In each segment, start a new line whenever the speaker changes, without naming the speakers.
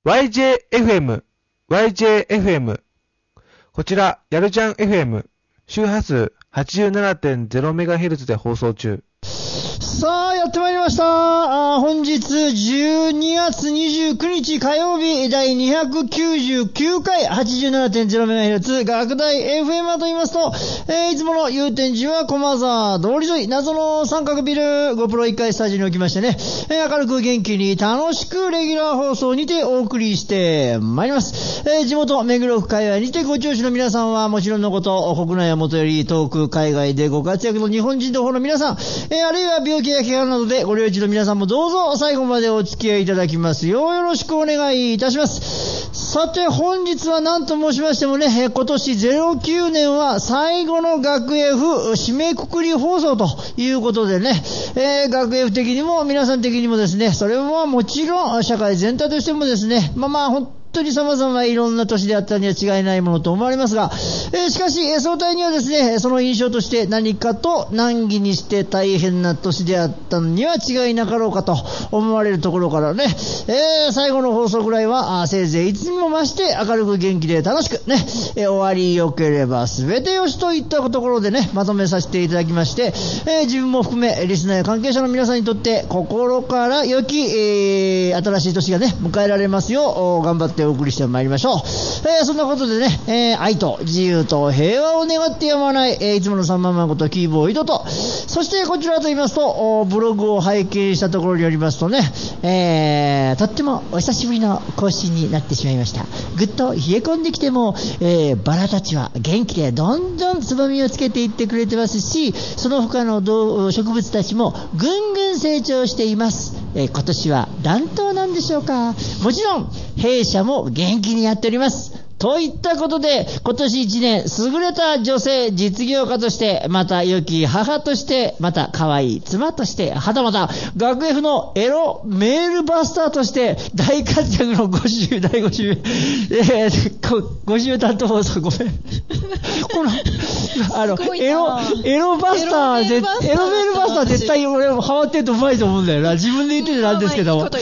YJFM。こちら、やるじゃん FM。周波数 87.0MHz で放送中。
さあ、やってまいりました。本日12月29日火曜日第299回 87.0MHz 学大 FM と言いますと、いつもの祐天寺は駒沢通り沿い謎の三角ビル5プロ1階スタジオにおきましてね、明るく元気に楽しくレギュラー放送にてお送りしてまいります。地元目黒区界隈にてご聴取の皆さんはもちろんのこと、国内はもとより遠く海外でご活躍の日本人同胞の皆さん、あるいは病気や怪我などでご領事の皆さんもどうぞ最後までお付き合いいただきますようよろしくお願いいたします。さて本日は何と申しましてもね、今年09年は最後の学 F 締めくくり放送ということでね、学 F 的にも皆さん的にもですね、それはもちろん社会全体としてもですね、本当に様々いろんな年であったには違いないものと思われますが、しかし総体にはですね、その印象として何かと難儀にして大変な年であったのには違いなかろうかと思われるところからね、最後の放送ぐらいはせいぜいいつにも増して明るく元気で楽しくね、終わり良ければ全てよしといったところでね、まとめさせていただきまして、自分も含めリスナーや関係者の皆さんにとって心から良き、新しい年がね迎えられますよう頑張ってお送りしてまいりましょう。そんなことでね、愛と自由と平和を願ってやまない、いつもの3万万ことキーボーイドと、そしてこちらと言いますとブログを拝見したところによりますとね、とってもお久しぶりの更新になってしまいました。ぐっと冷え込んできても、バラたちは元気でどんどんつぼみをつけていってくれてますし、その他の植物たちもぐんぐん成長しています。今年は暖冬なんでしょうか。もちろん弊社も元気にやっております。といったことで、今年1年優れた女性実業家として、また良き母として、また可愛い妻として、はたまた学 F のエロメールバスターとして大活躍の第50担当放送、ごめんこのエロバスターエロメールバスター絶対俺ハマってるとうまいと思うんだよな。自分で言ってるなんですけども、はい、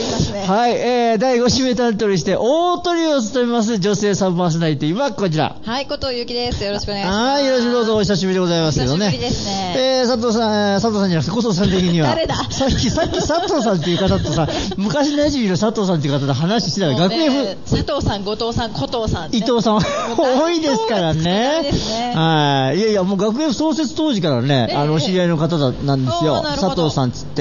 第5週目担当にして大トリを務めます女性サブパーソナリティはこちら、
はい、後藤ゆきです。よろしくお願いします。
はい、よろしくどうぞ。お久しぶりでございますけどね。
久しぶりですね。
佐藤さんじゃなくて小藤さん的には
誰だ。
さっき佐藤さんっていう方とさ、昔の馴染みの佐藤さんっていう方と話してたら、学 F
佐藤さん、後藤さん、古藤さん、
伊藤さん多いですからね。はい、いやもう学 F 創設当時からね、お知り合いの方なんですよ、佐藤さんつって、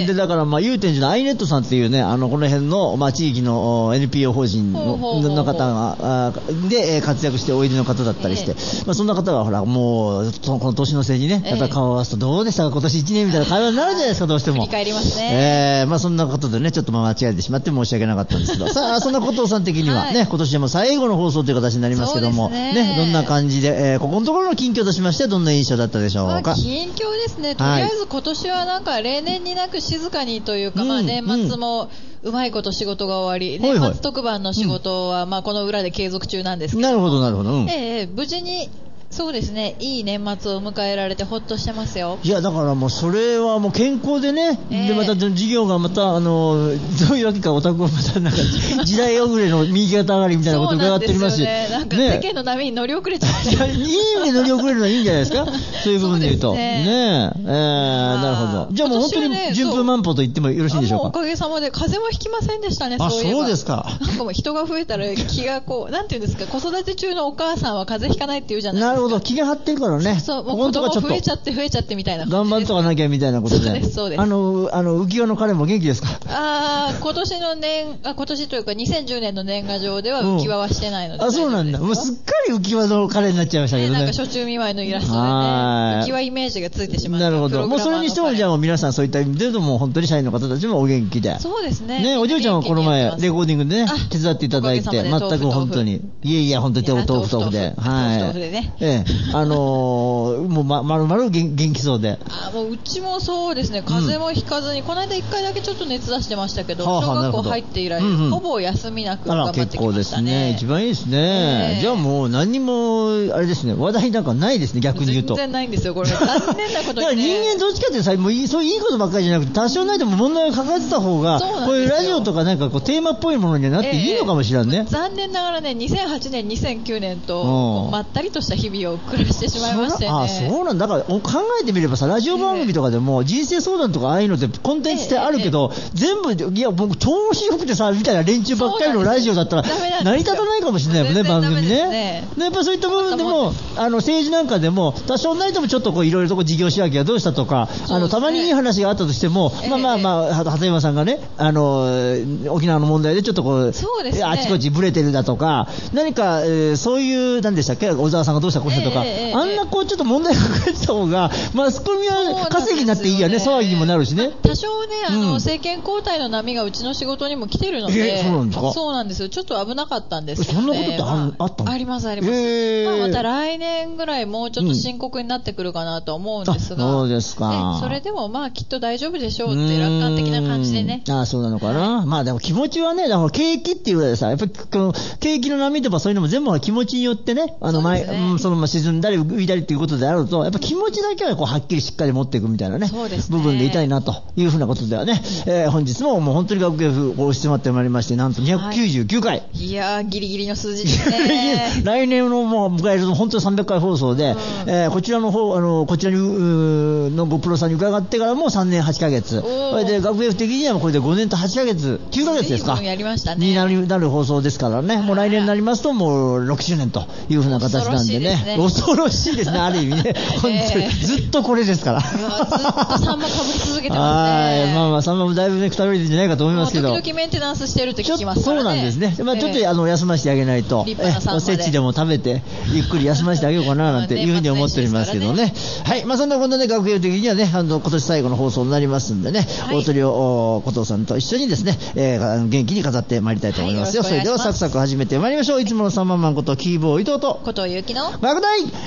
でだから祐天寺のアイネットさんっていうね、この辺の地域の NPO 法人の方がで活躍しておいでの方だったりして、そんな方がほらもうこの年の瀬にね、やっぱり顔を合わすとどうでしたか今年1年みたいな会話になるじゃないですか、どうしても。
振り返りますね。
そんなことでね、ちょっと間違えてしまって申し訳なかったんですけどさあ、そんなことさん的にはね、今年でも最後の放送という形になりますけども、ね、どんな感じで、ここのところの近況としましてどんな印象だったでしょうか。
近況ですね、とりあえず今年はなんか例年になく静かにというか、年末もうまいこと仕事が終わり、年末特番の仕事はこの裏で継続中なんですけど、
なるほどなるほど、
無事にそうですね、いい年末を迎えられてほっとしてますよ。
いやだからもうそれはもう健康でね、でまた事業がまたどういうわけか、お宅はまたなんか時代遅れの右肩上がりみたいなことを伺っておりますし、
なんか世間の波に乗り遅れちゃって、
いい意味で乗り遅れるのはいいんじゃないですかそういう部分で言うとね。なるほど。じゃあもう本当に順風満帆と言ってもよろしいんでしょうか。
おかげさまで風邪もひきませんでしたね。
そうですか。
なんかもう人が増えたら気がなんていうんですか、子育て中のお母さんは風邪ひかないって言うじゃないですか。
なるほど、気が張ってるからね。
そう、もう子供増えちゃってみたいな、
頑張っとかなきゃみたいなことで。
そうです。
浮世の彼も元気ですか。
今年というか2010年の年賀状では浮世はしてないので。
そうなんだ。もうすっかり浮世の彼になっちゃいましたけどね。
なんか初中見舞いのイラストでね、浮世イメージがついてしまう。
なるほど。もうそれにしてもじゃあもう皆さんそういった意味でも本当に社員の方たちもお元気で。
そうですね。
ね、お嬢ちゃんはこの前レコーディングでね手伝っていただいて、全く本当にいや本当に豆腐で、はい。 もう丸々元気そうで。
もううちもそうですね、風邪もひかずに、この間1回だけちょっと熱出してましたけど、小学校入って以来、ほぼ休みなく頑張ってきましたね。
結構ですね、一番いいですね。じゃあもう何にもあれですね、話題なんかないですね、逆に言うと。
全然ないんですよ、これ。残念なことにね。
人間どっちかってさ、もうそういういいことばっかりじゃなくて、多少ないでも問題を抱えてた方が、こういうラジオとかなんかこうテーマっぽいものにはなっていいのかもしれんね。
残念ながらね、2008年、2009年とまったりとした日々を暮らしてしまいましてね。
そうなんだ。から考えてみればさ、ラジオ番組とかでも人生相談とかああいうのってコンテンツってあるけど、全部いや僕調子よくてさみたいな連中ばっかりのラジオだったら成り立たないかもしれないもんね、番組ね。やっぱそういった部分でも政治なんかでも多少ないともちょっといろいろと事業仕分けがどうしたとか、たまにいい話があったとしても、鳩山さんがね、沖縄の問題でちょっとあちこちブレてるだとか、何か、そういう何でしたっけ、小沢さんがどうしたこうしたとか、あんなちょっと問題が抱えてた方がマスコミは稼ぎになっていいやね、騒ぎにもなるしね。
多少ね、政権交代の波がうちの仕事にも来てるので、そうなんですよ。ちょっと危なかったんですけどね。
そんなことってあったの？
ありますあります。また来年ぐらいもうちょっと深刻になってくるかなと思うんですが、
そうですか。
それでもきっと大丈夫でしょうって楽観的な感じでね。
そうなのかな。でも気持ちはね、だから景気っていうぐらいでさ、やっぱり景気の波とかそういうのも全部気持ちによってね、そのまま沈んだり浮いたりっていうことであると、やっぱ気持ちだけははっきりしっかり持っていくみたいなね、部分でいたいなというふうなことではね、本日ももう本当に学芸風押し迫ってまいりまして、なんと299回。
いやー、ギリギリの数字ですね。
来年のもう迎えると本当に300回放送で、こちらの方、こちらのごプロさんに伺ってからも3年8ヶ月。それで学芸風的にはこれで5年と8ヶ月、9ヶ月ですか。
やりましたね。
になる放送ですからね。もう来年になりますともう6周年というふうな形なんでね。恐ろしいですね、ある意味ね。本当にずっとこれですから。ずっと
サンマかぶり続けてますね。
サンマもだいぶね、くたびれてるんじゃないかと思いますけど。
時々メンテナンスしてると聞きますからね。
そうなんですね。ちょっと休ませてあげないと、おせちでも食べて、ゆっくり休ませてあげようかななんていうふうに思っておりますけどね。はい。そんなことで学芸的にはね、今年最後の放送になりますんでね、大鳥を小藤さんと一緒にですね、元気に飾ってまいりたいと思いますよ。それではサクサク始めてまいりましょう。いつものサンマンマンことキーボー伊藤と
小藤ゆうきの
爆大 FM。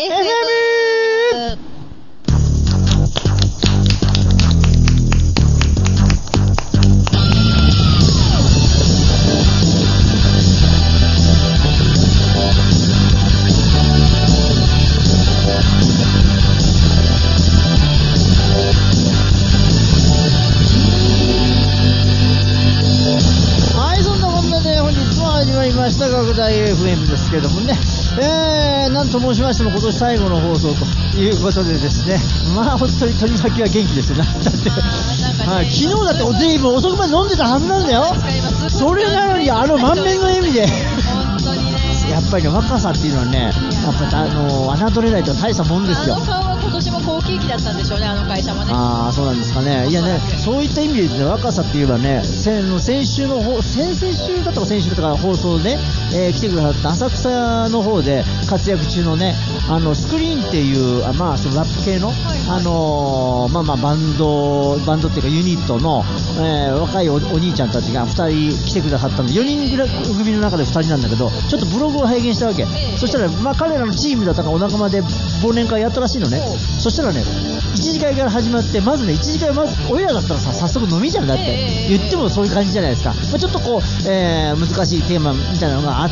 学大 FM ですけれどもね、なんと申しましても今年最後の放送ということでですね、本当に取り巻きは元気ですよ。だって昨日だって随分遅くまで飲んでたはずなんだよ。それなのに満面の笑みでやっぱりね、若さっていうのはね、やっぱ侮れないと大したもんですよ。
顔は今年も好景気だったんでしょうね、会社もね。
そうなんですかね。いやね、そういった意味で言うと、若さって言えばね、先々週だったか先週だったか放送で、来てくださった浅草の方で活躍中のね、スクリーンっていう、そのラップ系の、バンドっていうかユニットの、若いお兄ちゃんたちが2人来てくださったので、4人組の中で2人なんだけど、ちょっとブログを拝見したわけ。そしたら、彼らのチームだったかお仲間で忘年会やったらしいのね。そしたらね、1次会から始まって、まずね、1次会は俺らだったらさ、早速飲みじゃんだって。言ってもそういう感じじゃないですか。ちょっと難しいテーマみたいなのがあって、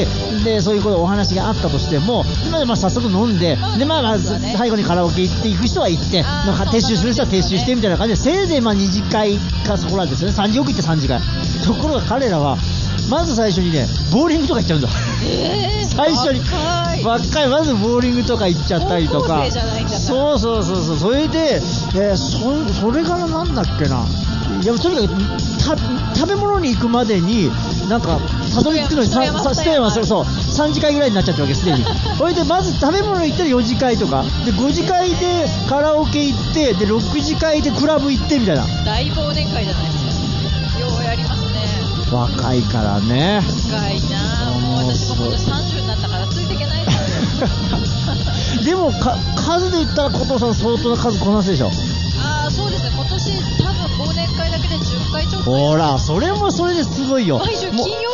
で、そういうお話があったとしても、早速飲んで、で、最後にカラオケ行って行く人は行って、撤収する人は撤収してみたいな感じで、せいぜい2次会かそこらですよね。3時よく行って3次会。ところが彼らは、まず最初にね、ボーリングとか行っちゃうんだ。最初に若いまずボーリングとか行っちゃったりとか、そうそれで、それからなんだっけな、いやとにかく食べ物に行くまでになんかたどり着くのに3次会ぐらいになっちゃったわけすでに。それでまず食べ物行ったら4次会とかで、5次会でカラオケ行って、で6次会でクラブ行ってみたいな。
大忘年会じゃないですか。ようやりますね。
若いからね。
若いな。もう私も今年30になったからついていけない
でも数で言ったら小藤さん相当な数こなすでしょ。
そうですね。今年多分忘年会だけで10回ちょっと。
ほら、それもそれですごいよ。
毎週金曜日の夜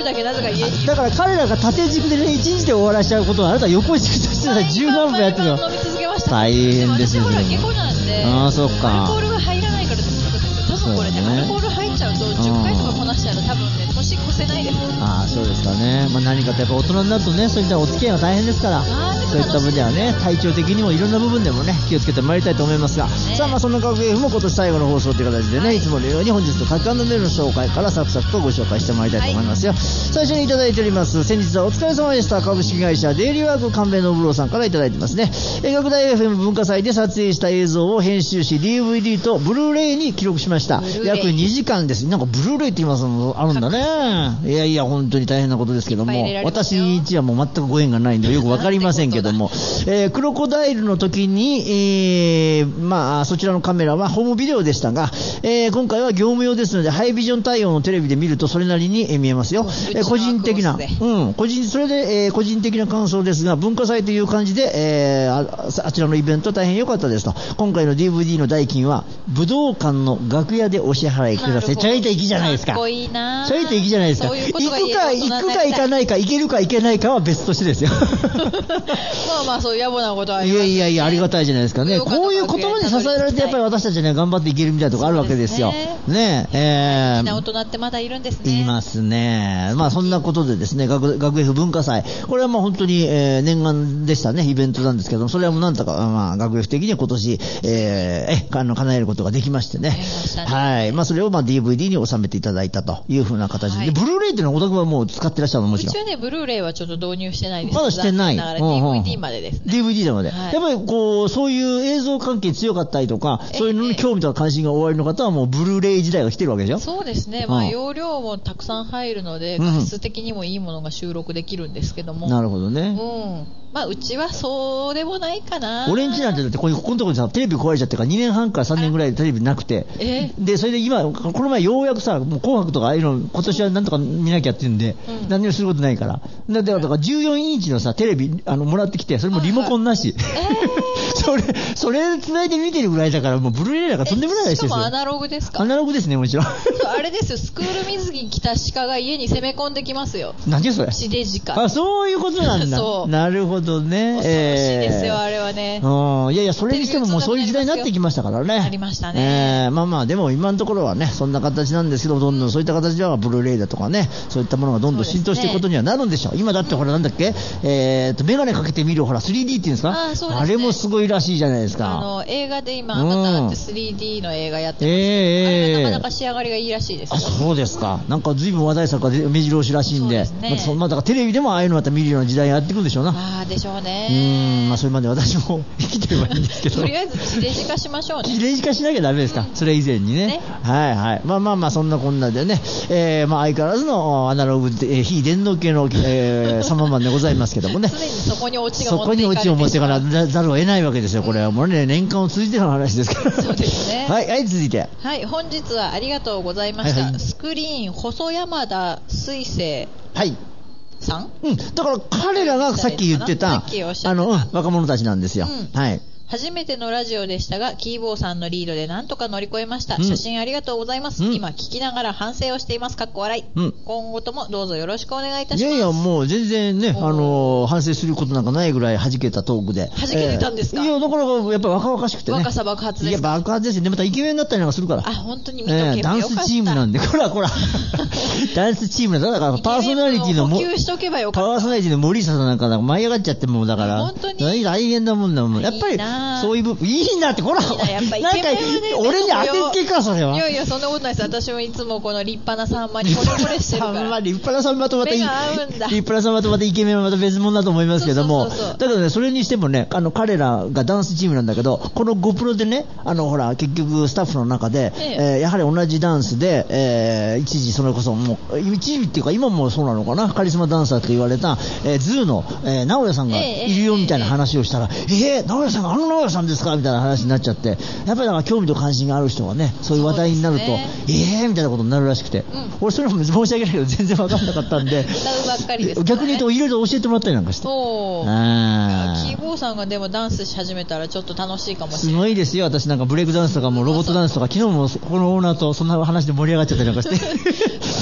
だけなぜか家にいる。
だから彼らが縦軸でね、1日で終わらしちゃうことは、あなた横軸としては10何分やってるの。
飲み続けました。
大変ですよね。
でも私ほら下戸なんで、
ああ、そっか。
アルコールが入らないからずっと多分これね、アルコール入っちゃうと10回とかこなしたら多分ね、年越せないです。
ああ、そうですかね。まあ何かとやっぱ大人になるとね、そういったお付き合いが大変ですから、そういった分ではね、体調的にもいろんな部分でもね、気をつけてまいりたいと思いますが、さあまあそんな学芸も今年最後の放送という形でね、いつものように本日の各メールの紹介からサクサクとご紹介してまいりたいと思いますよ。最初にいただいております、先日はお疲れ様でした。株式会社デイリーワーク神戸のぶろうさんからいただいてますね。学大 FM 文化祭で撮影した映像を編集し DVD とブルーレイに記録しました。約2時間です。なんかブルーレイって言いますのあるんだね。いやいや本当に大変なことですけども、私にはもう全くご縁がないんでよくわかりませんけども、クロコダイルの時に、まあそちらのカメラはホームビデオでしたが、今回は業務用ですのでハイビジョン対応のテレビで見るとそれなりに見えますよ。個人的な、それで、個人的な感想ですが、文化祭という感じで、あちらのイベント大変良かったですと。今回の DVD の代金は武道館の楽屋でお支払いください。ちょいと粋じゃないですか。
かっこいいな。
ちょいと粋じゃないですか。行くか行かないか、行けるか行けないかは別としてですよ。
まあまあそういう野暮なことはあります、ね。
いやありがたいじゃないですかね。こういう言葉に支えられてやっぱり私たちね頑張っていけるみたいなところあるわけですよ。ね
みんな大人ってまだいるんですね。
いますね。まあそんなことでですね、学 F 文化祭、これはまあ本当に、念願でしたね、イベントなんですけども、それはもうなんとか、まあ学 F 的に今年、叶えることができましてね。はい。まあそれをまあ DVD に収めていただいたというふうな形で、ブルーレイっていうのはお宅はもう使ってらっしゃるのもちろん。
一応ね、ブルーレイはちょっと導入してないです。
まだしてない。
だから DVD までですね。
DVD まで。やっぱりこう、そういう映像関係強かったりとか、そういうのに興味とか関心がおありの方はもうブルーレイ時代が来てるわけでしょ。
そうですね。まあ容量もたくさん入るので、画質的にもいいものが収録できるんですけども。
なるほどね。
まあうちはそうでもないかな。
俺んちなんてだってここのところでさ、テレビ壊れちゃってから2年半から3年ぐらいでテレビなくて。で、それで今、この前ようやくさ、もう紅白とかああいうの、今年はなんとか見なきゃって言うんで、何にもすることないから。だから14インチのさ、テレビ、もらってきて、それもリモコンなし。それ繋いで見てるぐらいだから、もうブルーレイなんかとんでもないですよ。
しかもアナログですか？
アナログですね、もちろん。
あれですよ、スクール水着着た鹿が家に攻め込んできますよ。
何それ？
地デジカ。
あ、そういうことなんだ。
そう。
なるほどね。
恐ろしいですよ、あれはね。
いやいや、それにしてももうそういう時代になってきましたからね。
ありましたね。
まあまあ、でも今のところはね、そんな形なんですけど、どんどんそういった形ではブルーレイだとかね、そういったものがどんどん浸透していくことにはなるんでしょう。今だってほらなんだっけ、メガネかけて見るほら 3D っていうんですか？あれもすごいらしいじゃないですか。
映画で今、また 3D の映画やってますけど、あれなかなか仕上がりがいいらしいです。
あ、そうですか。なんか随分話題作が目白押しらしいんで、まあだからテレビでもああいうのまた見るような時代がやってくるんでしょうな。
ああ、でしょうね。
まあそれまで私も生きてればいいんですけど。
とりあえず地デジ化しましょうね。
地デジ化しなきゃダメですか。それ以前にね。はいはい。まあそんなこんなでね、まあ相変わらずのアナログで、非電脳系の、サママンでございますけどもね。
常にそこにオチが
そこにオチを持ってからざるを得ないわけですよ。これはもうね、年間を通じての話ですから。
そうですね。
はい、続いて。
はい、本日はありがとうございました。スクリーン、細山田水星。
はい。
さん？
だから彼らがさっき言ってた、若者たちなんですよ。はい。
初めてのラジオでしたが、キーボーさんのリードでなんとか乗り越えました。写真ありがとうございます。今聞きながら反省をしています。かっこ笑い。今後ともどうぞよろしくお願いいたします。
いやいや、もう全然ね、反省することなんかないぐらい弾けたトークで。
弾けてたんですか？
いや、だからやっぱり若々しくてね。
若さ爆発です。
いや、爆発ですよね。またイケメンだったりなんかするから。
あ、本当に見とけばよかった。
ダンスチームなんで、こら。ダンスチームだから、パーソナリティの
補給しとけばよかった。
パーソナリティの森下さんなんか舞い上がっちゃってもうだから。
本当に
大変なもんだもん。やっぱり、そういう部分、いいなって、ほら、なんか、俺に当てつけか、それは。
いやいや、そんなことないです。私もいつもこの立派なサンマに惚れ惚れしてるから。
立派なサンマとまた、
目が合うんだ。
立派なサンマとまたイケメンはまた別物だと思いますけども、だけどね、それにしてもね、彼らがダンスチームなんだけど、このGoProでね、ほら、結局スタッフの中で、やはり同じダンスで、一時それこそもう、一時っていうか今もそうなのかな、カリスマダンサーと言われた、ズーの、直哉さんがいるよみたいな話をしたら、直哉さんが直哉さんですかみたいな話になっちゃって、やっぱりだから興味と関心がある人はね、そういう話題になると、みたいなことになるらしくて、俺それも申し訳ないけど全然分かんなかったんで、逆に言うといろいろ教えてもらったりなんかして。キ
ーボーさんがでもダンスし始めたらちょっと楽しいかもしれない。
すごいですよ。私なんかブレイクダンスとかもロボットダンスとか昨日もこのオーナーとそんな話で盛り上がっちゃったりなんかして。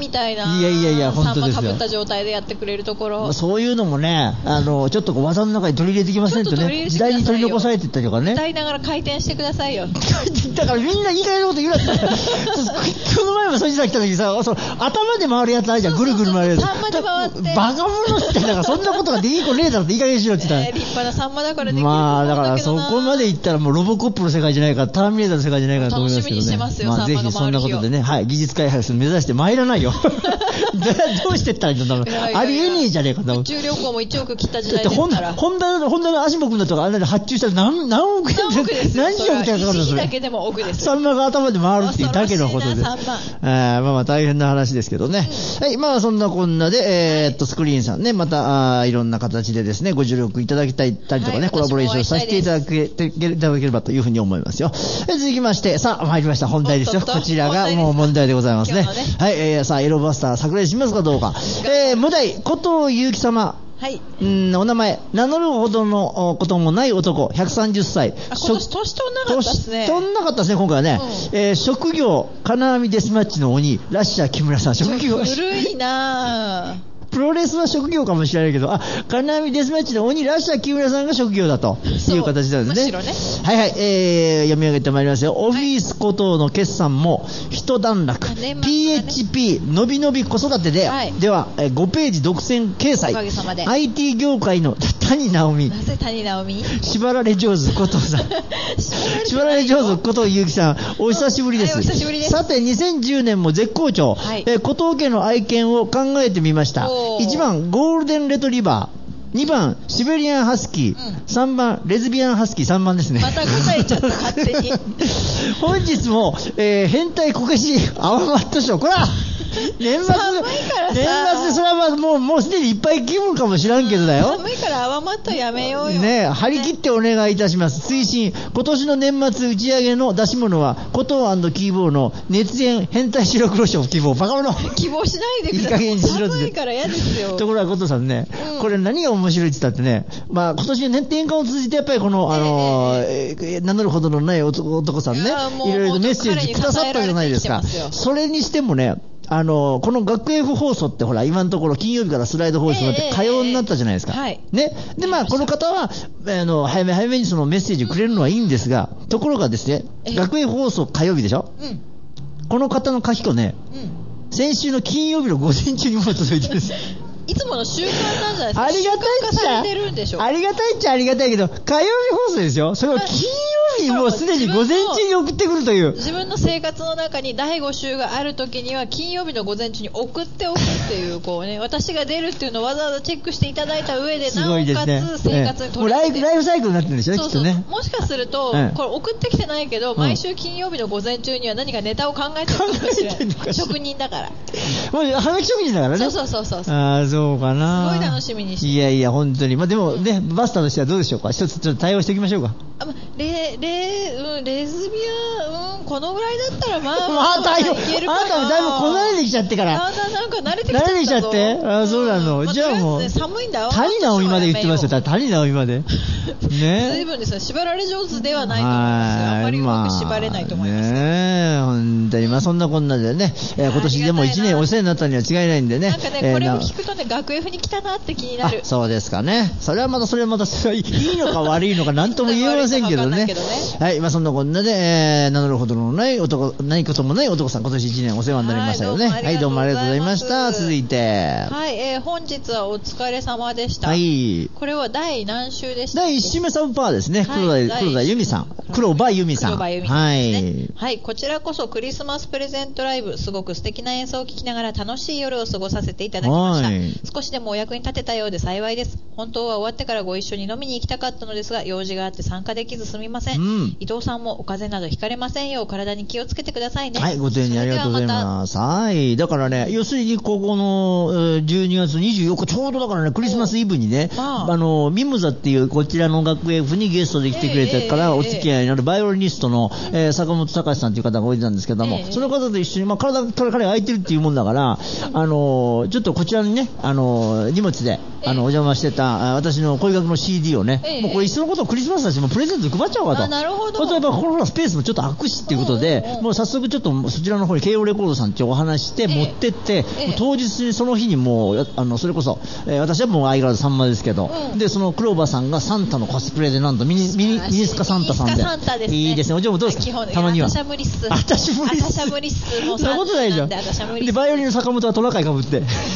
みたいな、
いや本当ですよ。
サンマかぶった状態でやってくれるところ、
そういうのもね、ちょっとこう技の中に取り入れてきませんとね、時代に取り残されていったりとかね。
歌いながら回転してくださいよ。
だからみんないい加減なこと言うなって。この前もそいつら来た時さ、頭で回るやつあるじゃん、ぐるぐる回るやつ。
サンマで回って。
バカ者って、だからそんなことができい子ねえだろっていい加減しろって言ったら。
立派なサンマだからできる。
まあだからそこまでいったらもうロボコップの世界じゃないか、ターミネーターの世界じゃないかと思いますけどね。
楽しみにしてますよ、
まあぜひそんなことでね、はい、技術開発目指して参らないよ。どうしてったらいいんだろう。ありえねえじゃねえかと。
宇宙旅行も1億切った時代ですから。
ホンダの足も組んだとかあれで発注したら何億円何十億円かかるんですよ。
1だけでも億です。
サンマが頭で回るっていうだけのことで。まあ大変な話ですけどね。はい、まあそんなこんなで、スクリーンさんね、またいろんな形でですね、ご助力いただきたりとかね、コラボレーションさせていただければというふうに思いますよ。続きまして、さあ参りました、本題ですよ。こちらがもう問題でございますね。はい、さあエロバスター桜井しますかどうか。無題、古藤祐樹様。はい、お名前、名乗るほどのこともない男、130歳。
今年年取んなかったですね。
年取んなかったですね、今回はね。職業、金網デスマッチの鬼、ラッシャー木村さん。職業。
古いなぁ。
プロレスは職業かもしれないけど、金網デスマッチの鬼ラッシャー木村さんが職業だという形なんですね。はいはい、読み上げてまいりますよ。オフィス古藤の決算も一段落、PHP のびのび子育てで、では5ページ独占掲載。IT 業界の谷直美。
なぜ谷直美？
縛られ上手古藤さん。縛られ上手古藤祐樹さん、お久しぶりです。さて2010年も絶好調、古藤家の愛犬を考えてみました。1番ゴールデンレトリバー、2番シベリアンハスキー、3番レズビアンハスキー、3番ですね。
また答えちゃった勝手に。
本日も、変態こけしアワマットショー、こら年末でそれはもうすでにいっぱい気分かもしらんけどだよ。
寒いからアワマットやめようよ
ね。張り切ってお願いいたします。推進、今年の年末打ち上げの出し物は古藤&キーボーの熱演変態白黒賞希望。バカ者
希望しないでください。いい加減にしろって。寒いから嫌ですよ。
ところが古藤さんね、これ何が面白いって言ったってね、まあ今年の年間を通じてやっぱりこの名乗るほどのない男さんね、いろいろメッセージくださったじゃないですか。それにしてもね、この学園放送ってほら今のところ金曜日からスライド放送になって火曜になったじゃないですか、ね。でまあこの方は早めにそのメッセージをくれるのはいいんですが、ところがですね、学園放送火曜日でしょ、この方の書き子ね、先週の金曜日の午前中にもう届いてるんです。
いつもの習慣なんじゃないですか。
ありがたいっちゃありがたいっちゃありがたいけど、火曜日放送ですよ。それを金曜日にもうすでに午前中に送ってくるという。
自分の生活の中に第5週があるときには金曜日の午前中に送っておくっていう、こうね、私が出るっていうのをわざわざチェックしていただいた上で、なおかつ生活に取り入れて、
もうライフサイクルになってるんでしょ、きっとね。
もしかすると、これ送ってきてないけど、毎週金曜日の午前中には何かネタを考えてるかもしれない。職人だから。
もうはがき職人だからね。
そう。
ああ、そうかな。
すごい楽しみにして。
いや本当に。まあでもね、バスターとしてはどうでしょうか。一つちょっと対応しておきましょうか。
レズビアン、このぐらいだったらまあ
対応。あなたもだいぶこなれてきちゃってから。
なんか慣れてきちゃったぞ。
あ、そうなの。じゃあもう
寒いんだよ。
谷直美まで言ってますよ。谷直美まで。ね。
随分ですね。縛られ上手ではないと思いますよ。あんまりうまく縛れないと思います。
ね、本当にまあそんなこんなでね、今年でも1年お世話になったには違いないんでね。
なんかね、これを聞くとね、学 F に来たなって気になる。
そうですかね。それはまたいいのか悪いのか何とも言えませんけどね。はい、まあそんなこんなで、名乗るほどのない男、何事もない男さん、今年1年お世話になりましたよね。はい、どうもありがとうございました。続いて。
はい、本日はお疲れ様でした。はい。これは第何週でしたっけ？
第1週目サブパーですね。黒田由美さん。黒羽由美さん。
はい。はい、こちらこそクリスマスプレゼントライブ、すごく素敵な演奏を聴きながら楽しい夜を過ごさせていただきました。少しでもお役に立てたようで幸いです。本当は終わってからご一緒に飲みに行きたかったのですが、用事があって参加できずすみません。伊藤さんもお風邪などひかれませんよう体に気をつけてくださいね。
はい、ご丁寧にありがとうございます。はい。だからね、要するにここの12月24日、ちょうどだからね、クリスマスイブにね、ミムザっていうこちらの学園府にゲストで来てくれてからお付き合いになるバイオリニストの、坂本隆さんという方がおいでたんですけども、その方と一緒に、まあ、彼が空いてるっていうもんだから、ちょっとこちらにね、荷物で、お邪魔してた私の声楽の CD をね、もうこれいっそのことクリスマスだしもうプレゼント配っちゃおうかと
なるほど。
例えばこのスペースもちょっと空くしっていうことで、もう早速ちょっとそちらの方に慶応レコードさんってお話して持ってって、当日にその日にもうそれこそ、私はもう相変わらずさんまですけど、でそのクローバーさんがサンタのコスプレでなんとミニスカサンタさんで、いいですね。お嬢もどうですか？たまには。
私は無理っす。
私無理っす。
私は無理っす。もう
そんなことないじゃん。でバイオリンの坂本はトナカイかぶって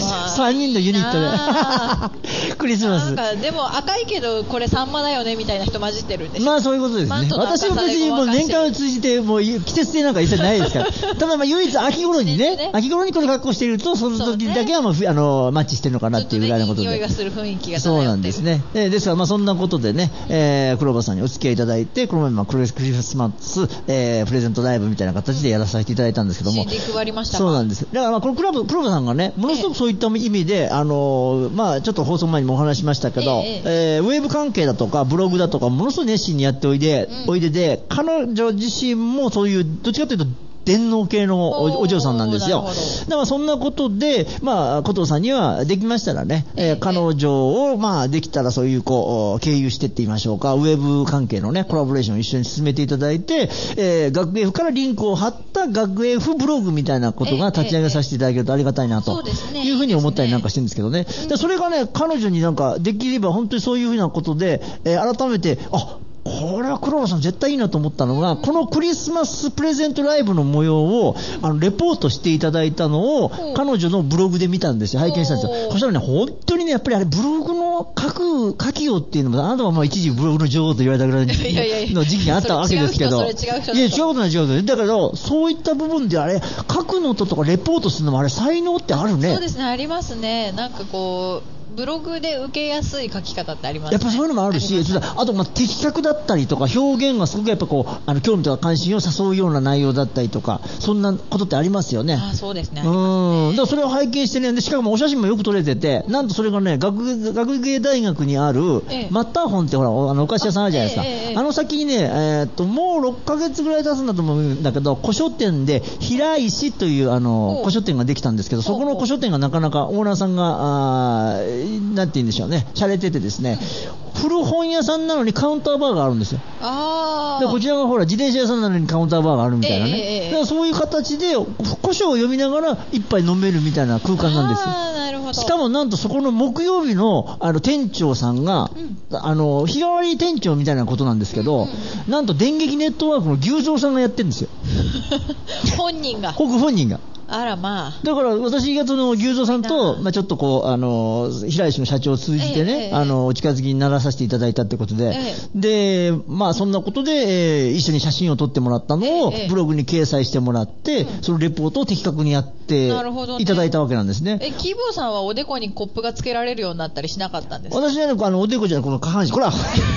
、3人のユニットでクリスマス。
でも赤いけどこれサンマだよねみたいな人混じってるんでしょ。
まあそういうことですね。私は別にもう年間を通じてもう季節性なんか一切ないですから。ただまあ唯一秋頃にね、秋頃にこの格好しているとその時だけはもうマッチしてるのかなっていうぐらいのことで。
匂いがする雰囲気が
そうなんですね。ですからまあそんなことでね、クローバーさんにお付き合いいただいて、この前クリスマス、プレゼントライブみたいな形でやらさせていただいたんですけども。
CD配りましたか？
そうなんです。だからまあこのクローバーさんがね、ものすごくそういった意味でまあちょっと放送前にもお話しましたけど、ウェブ関係だとかブログだとかものすごい熱心にやっておいでで、彼女自身もそういうどっちかというと電脳系のお嬢さんなんですよ。だからそんなことで、まあ、小藤さんにはできましたらね、彼女を、まあ、できたらそういう経由してって言いましょうか、ウェブ関係のね、コラボレーションを一緒に進めていただいて、学 F からリンクを貼った学 F ブログみたいなことが立ち上げさせていただけるとありがたいなというふうに思ったりなんかしてるんですけどね。でそれがね、彼女になんかできれば本当にそういうふうなことで、改めて、これはクローバーさん絶対いいなと思ったのが、このクリスマスプレゼントライブの模様をレポートしていただいたのを彼女のブログで見たんですよ。拝見したんですよ。そしたらね、本当にね、やっぱりあれブログの書きようっていうのも、あなたはまあ一時ブログの女王と言われたぐらいの時期があったわけですけど、いや違うことない違うことだけど、そういった部分であれ書くのとかレポートするのもあれ才能ってあるね。
そうですね、ありますね。なんかこうブログで受けやすい書き方ってありますね。
やっぱそういうのもあるし、あとまあ的確だったりとか表現がすごくやっぱこう興味とか関心を誘うような内容だったりとか、そんなことってありますよね。
そうですね。
だからそれを拝見してね、でしかもお写真もよく撮れてて、なんとそれがね、学芸大学にあるマッターホンってほらお菓子屋さんあるじゃないですか。あの先にね、もう6ヶ月ぐらい経つんだと思うんだけど、古書店で平石という古書店ができたんですけど、そこの古書店がなかなかオーナーさんがなんて言うんでしょうね、洒落ててですね、古本屋さんなのにカウンターバーがあるんですよ。でこちらがほら自転車屋さんなのにカウンターバーがあるみたいなね、だからそういう形で古書を読みながら一杯飲めるみたいな空間なんですよ。
なるほど。
しかもなんとそこの木曜日の店長さんが、日替わり店長みたいなことなんですけど、なんと電撃ネットワークの牛蔵さんがやってるんですよ。
本人があらまあ。
だから私がその牛蔵さんと、まあ、ちょっとこう平石の社長を通じてね、お近づきにならさせていただいたってことで、でまあそんなことで、一緒に写真を撮ってもらったのをブログに掲載してもらって、そのレポートを的確にやっていただいたわけなんですね。
キーボーさんはおでこにコップがつけられるようになったりしなかったんですか？
私はおでこじゃない、この下半身、こら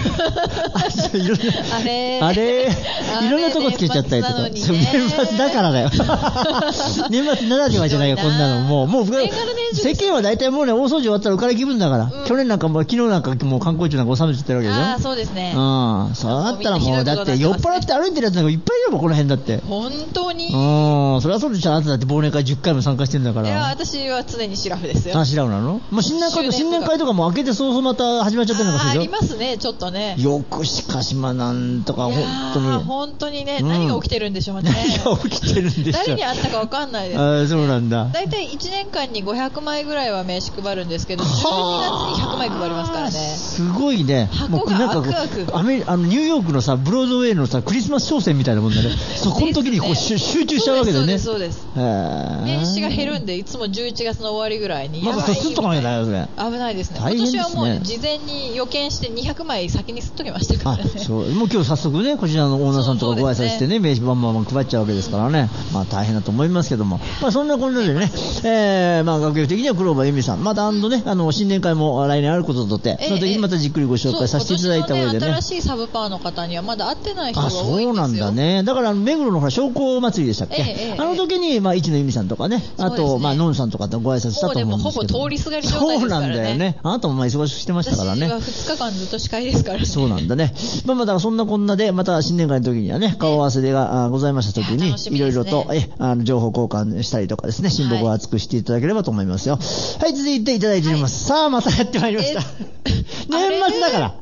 あれいろんなとこつけちゃったりとか、年末だからだよ。年末ならではじゃないか、こんなのもう世間は大体もうね、大掃除終わったら浮かれ気分だから、去年なんかも昨日なんかもう観光地なんか収めちゃってるわけでしょ。
そうですね。
そうだったらもうだって酔っ払って歩いてるやつなんかいっぱいいるよ、この辺だって。
本当に。
それはそうでしょ。あなただって忘年会10回も参加してるんだから。
いや私は常にシラフですよ。
シラフなの？もう新年会とかも開けて早々また始まっちゃってるのかしら。
ありますね、ちょっとね。
よくしかしまなんとか
本当にね、何が起きてるんでしょうね。
何が起きてるんでしょう。
誰に会ったか分かんないです。
そうなんだ。
だいたい1年間に500枚ぐらいは名刺配るんですけど、12月に100枚配りますからね。
すごいね。
箱が
なんかニューヨークのさ、ブロードウェイのさ、クリスマス商戦みたいなもんだね。そこの時にこう集中しちゃうわけだよね。
そうです。名刺が減るんで、いつも11月の終わりぐらいに。
まだすっとかなきゃダメだよ、それ。
危ないですね。今年はもう事前に予見して200枚先にすっときましたからね。
もう今日早速ね、こちらのオーナーさんとかご挨拶してね、名刺バンバン配っちゃうわけですからね。まあ大変だと思いますけども。まあそんなこんなでね、まあ学業的には黒羽由美さん、またね、新年会も来年あることとて、その時にまたじっくりご紹介させていただいた上でね。
新しいサブパーの方にはまだ会ってない人が多いんですよ。
そうなんだね。だから目黒のほら商工祭りでしたっけ？あの時にまあ市野由美さんとかね、あとまあノンさんとかとご挨拶したと思うんですけど。
ほぼ通りすがり状態ですからね。
そうなんだよね。あなたもまあ忙しくしてましたからね。
私は2日間ずっと司会ですからね。
そうなんだね。まあだからそんなこんなでまた新年会の時にはね、顔合わせがございました時にいろいろと情報交換したりとかですね、親睦を厚くしていただければと思いますよ。はい、続いていただいております。さあまたやってまいりました。年末だから。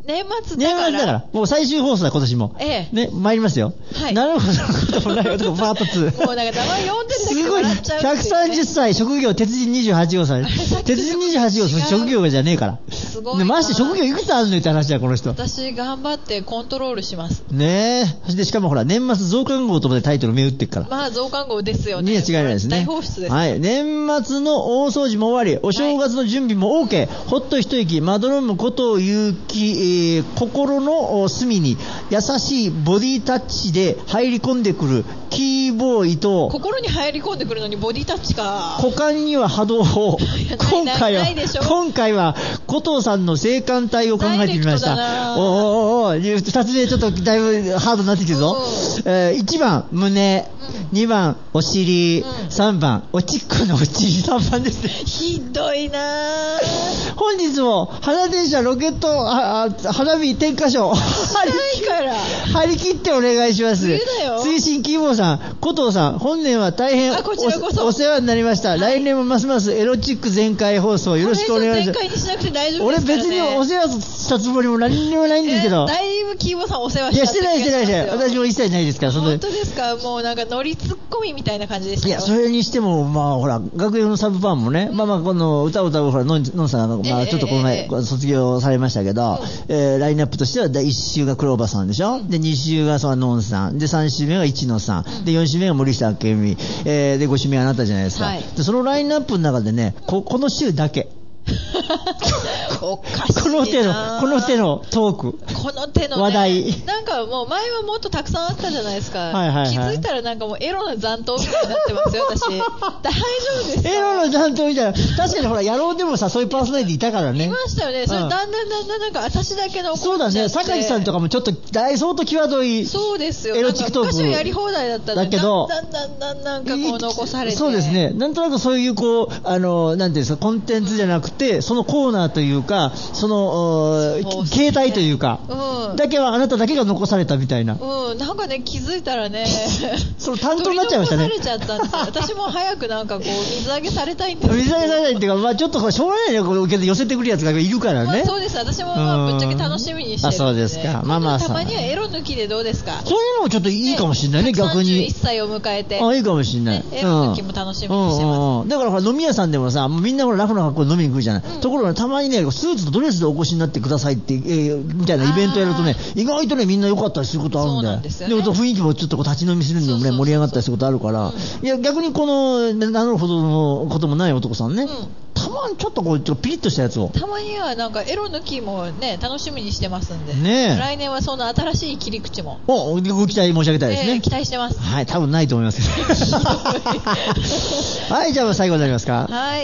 年末だから。
もう最終放送だ、今年も。ね、参りますよ。
はい。
なるほど、こともない男、パート2。
もうなんか名前読んでるだけで笑っちゃう、ね。
すごい、130歳、職業、鉄人28号さん。鉄人28号、職業じゃねえから。
すごいな。
まして職業いくつあるのって話だ、この人。
私、頑張ってコントロールします。
ねえ。そしてしかもほら、年末増刊号とかでタイトル銘打ってっから。
まあ、増刊号ですよね。
違いないですね。
大放出です。
はい。年末の大掃除も終わり、お正月の準備も OK。ほっと一息、まどろむことを言う心の隅に優しいボディタッチで入り込んでくるキーボーイと、
心に入り込んでくるのにボディタッチか。
股間には波動を。今回は古藤さんの性感帯を考えてみました。2つ目ちょっとだいぶハードになってきてるぞ。1番胸、2番お尻、3番おちっこのお尻、3番ですね。
ひどいなぁ。
本日も花電車ロケット花火点火賞張り切ってお願いします。推進キーボーさん、古藤さん、本年は大変お世話になりました。来年もますますエロチック全開放送よろしくお願いします。
全開にしなくて大丈夫ですからね。
俺別にお世話したつもりも何にもないんですけど。
だいぶキーボーさんお世話したって気がしますよ。
いや、してない。私も一切ないですから。
本当ですか。もうなんか乗りツッコミみたいな感じでしたよ。
いや、それにしても、まあほら、学園のサブパンもね、この歌を歌うほら、のんさんが、ちょっとこの前、卒業されましたけど、ラインナップとしては、1週が黒羽さんでしょ、で、2週がのんさん、で、3週目が一野さん、で、4週目が森下明美、で、5週目はあなたじゃないですか。で、そのラインナップの中でね、この週だけ。
おかしいな。
この手のトーク。
この手の、ね、
話題。
なんかもう前はもっとたくさんあったじゃないですか。気づいたらなんかもうエロの残党みたいになってますよ、私。大丈夫ですか？
エロの残党みたいな。確かにほら、野郎でもさ、そういうパーソナリティいたからね。
いましたよね。それだんだんなんか私だけの。
そうだね。坂井さんとかもちょっと相当際どい。
そうですよ。
エロチックトーク。
昔はやり放題だったんだ
けど。
だんなんかこう残されて。
そうですね。なんとなくそういうこう、なんていうんですか、コンテンツじゃなくて、そのコーナーというか、その、形態というか、だけはあなただけが残されたみたいな。
なんかね、気づいたらね、
その担当になっちゃいましたね。
取り残されちゃったんですよ。私も早くなんかこう、水揚げされたいんですよ。
水揚げされたいっていうか、まあちょっとしょうがないね、受けて寄せてくるやつがいるからね。
そうです。私もぶっちゃけ楽しみにしてるんで。
そうですか。まあ
たまにはエロ抜きでどうですか？
そういうのもちょっといいかもしれないね、逆に。
31歳を迎えて。
いいかもしれない。
エロ抜きも楽しみにしてます。
だからほら、飲み屋さんでもさ、みんなほら、ラフな格好で飲みに来るじゃない。ところがたまにね、スーツとドレスでお越しになってくださいって、みたいなイベントやるとね、意外とね、みんな良かったりすることあるんだよ。
そうなんですよね。
で、雰囲気もちょっとこう立ち飲みするんでもね、盛り上がったりすることあるから、いや、逆にこの、名乗るほどのこともない男さんね、たまにちょっとこう、ピリッとしたやつを。
たまにはなんかエロ抜きもね、楽しみにしてますんで。
ね、
来年はその新しい切り口も。
ご期待申し上げたいですね。
期待してます。
はい、多分ないと思いますけど。はい、じゃあ最後になりますか。
はい、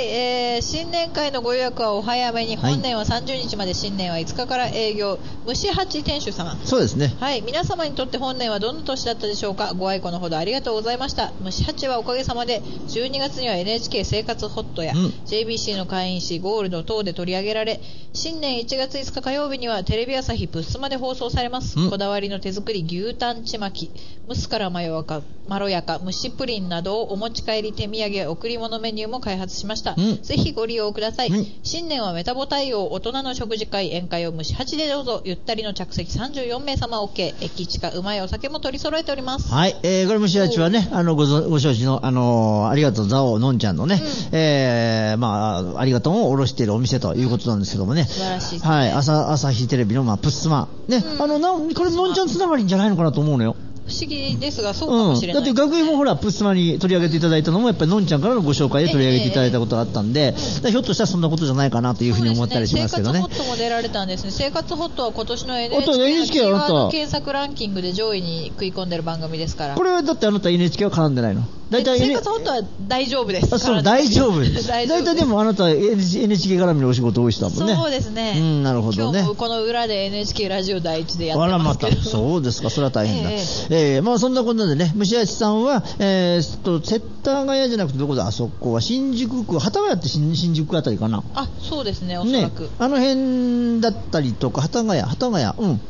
新年会のご予約はお早めに。本年は30日まで、新年は5日から営業。虫八店主様。
そうですね。
はい、皆様にとって本年はどんな年だったでしょうか。ご愛顧のほどありがとうございました。虫八はおかげさまで、12月には NHK 生活ホットや、JBC の会員誌ゴールド等で取り上げられ、新年1月5日火曜日にはテレビ朝日プッスまで放送されます。こだわりの手作り牛タンちまき、蒸すからまろやか蒸しプリンなどをお持ち帰り手土産贈り物メニューも開発しました。ぜひご利用ください。新年はメタボ対応、大人の食事会、宴会を虫八でどうぞ。ゆったりの着席34名様 OK。駅近うまいお酒も取り揃えております。
はい、これ虫八はね、ご承知のありがとうザオのんちゃんのね、まあありがとうをおろしているお店ということなんですけどもね。
素晴らしいですね。
はい、朝日テレビのプッスマね、これのんちゃんつながりんじゃないのかなと思うのよ。
不思議ですが、そうかもしれない、
だって学園もほらプッスマに取り上げていただいたのもやっぱりのんちゃんからのご紹介で取り上げていただいたことがあったんで、ひょっとしたらそんなことじゃないかなというふうに思ったりしますけどね。
生活ホットも出られたんですね。生活ホットは今年の NHK のキーワード検索ランキングで上位に食い込んでる番組ですから。
これはだってあなた NHK は絡んでないの？
生活ホットは大丈夫です。
そう、大丈夫です。大体でもあなた NHK 絡みのお仕事多い人だもんね。
そうですね。
なるほどね。
今日もこの裏で NHK ラジオ第一でやってますけど。
あらまた、そうですか、それは大変だ。まあそんなことでね、虫八さんは世田谷じゃなくてどこだ、あそこは新宿区、幡ヶ谷って新宿あたりかな。
あ、そうですね、おそらく。
あの辺だったりとか、幡ヶ谷、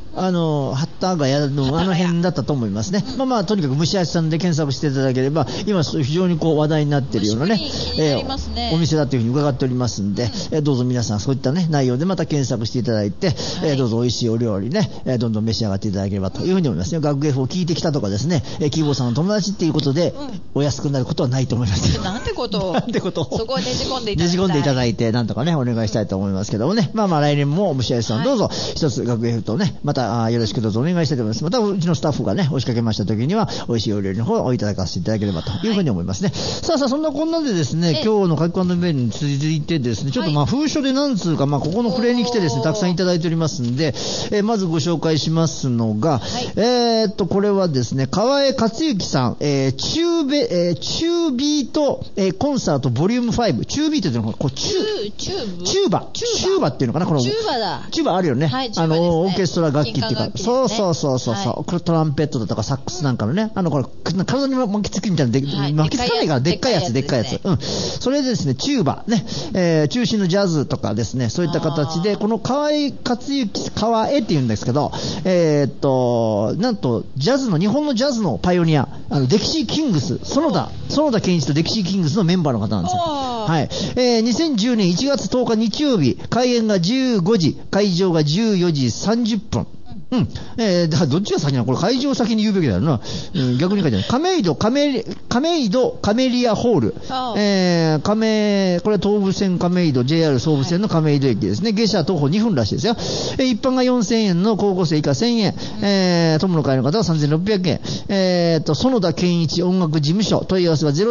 ハッタガヤのあの辺だったと思いますね。まあとにかく蒸し足さんで検索していただければ、今非常に話題になっているようなね、お店だというふうに伺っておりますんで、どうぞ皆さんそういったね内容でまた検索していただいて、どうぞ美味しいお料理ね、どんどん召し上がっていただければというふうに思いますね。学 F を聞いてきたとかですね、キーボーさんの友達っていうことで、お安くなることはないと思います。
なんてことをそこをねじ込んでいただいて、
なんとかねお願いしたいと思いますけどもね。まあ来年も蒸し足さんどうぞ一つ学 F とねまたよろしくどうぞお願いしたいと思います。またうちのスタッフがね押しかけました時には美味しいお料理の方をいただかせていただければというふうに思いますね。さあそんなこんなでですね、今日の書き込んだメールに続いてですね、ちょっと封書でなんつうかここの触れに来てですねたくさんいただいておりますんで、まずご紹介しますのが、これはですね川江克幸さん、中ビート、コンサートボリューム5、中ビートというのはこうチューバっていうのかな、このチューバあるよね、オーケストラ楽器っていうか、そうこれトランペットだとかサックスなんかのね、これ体に巻きつくみたいな巻きつかないからでっかいやつ、それでですねチューバね、中心のジャズとかですね、そういった形でこの川江って言うんですけど、なんと日本のジャズのパイオニア、デキシーキングス、園田健一とデキシーキングスのメンバーの方なんですよ。はい。2010年1月10日日曜日、開演が15時、会場が14時30分。だからどっちが先なの？これ会場先に言うべきだよな。逆に書いてある。亀戸カメリアホール。これ東武線亀戸、JR 総武線の亀戸駅ですね。下車徒歩2分らしいですよ。一般が4000円の高校生以下1000円。友の会の方は3600円。園田健一音楽事務所。問い合わせは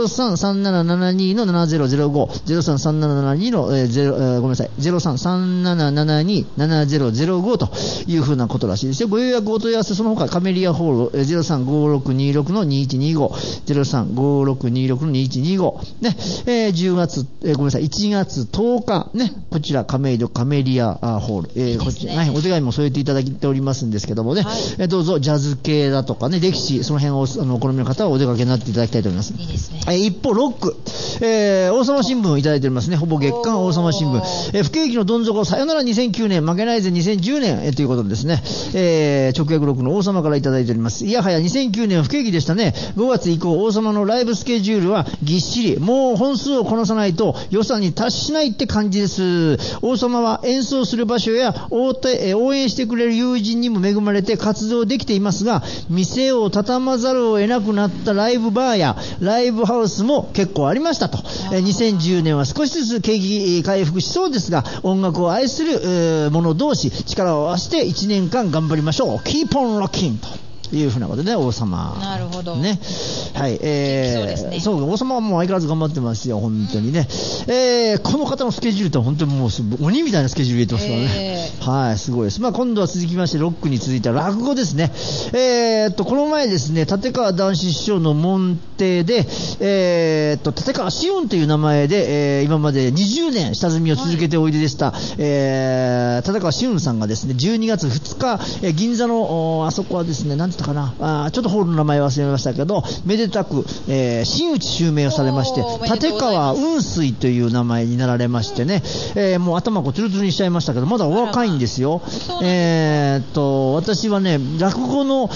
033772-7005。033772-ごめんなさい。033772-7005 というふうなことらしい。ご予約お問い合わせその他カメリアホール 035626-2125 035626-2125 ね、1月10日ね、こちらカメリアホール、こちら、はい、お手紙も添えていただいておりますんですけどもね、どうぞジャズ系だとかね、歴史その辺をお好みの方はお出かけになっていただきたいと思います。いいですね。一方ロック、王様新聞いただいておりますね。ほぼ月刊王様新聞、不景気のどん底さよなら2009年負けないぜ2010年、ということでですね、直訳録の王様からいただいております。いやはや2009年不景気でしたね。5月以降王様のライブスケジュールはぎっしり、もう本数をこなさないと予算に達しないって感じです。王様は演奏する場所や応援してくれる友人にも恵まれて活動できていますが、店を畳まざるを得なくなったライブバーやライブハウスも結構ありましたと。2010年は少しずつ景気回復しそうですが、音楽を愛する者同士力を合わせて1年間頑張りましょう。Keep on rocking というふうなことで、王様。
なるほど。
ね。はい。そうですね。そう、王様はもう相変わらず頑張ってますよ、本当にね。この方のスケジュールって本当にもう鬼みたいなスケジュール入れてますからね。はい、すごいです。今度は続きまして、ロックに続いた落語ですね。この前ですね、立川談志師匠の門弟で、立川紫雲という名前で、今まで20年下積みを続けておいででした、立川紫雲さんがですね、12月2日、銀座の、あそこはですね、なんて言ったかな、ちょっとホールの名前忘れましたけど、めでたく、真打ち襲名をされまして、立川雲水という名前になられましてね、もう頭こうツルツルにしちゃいましたけど、まだお若いんですよ。私はね、落語の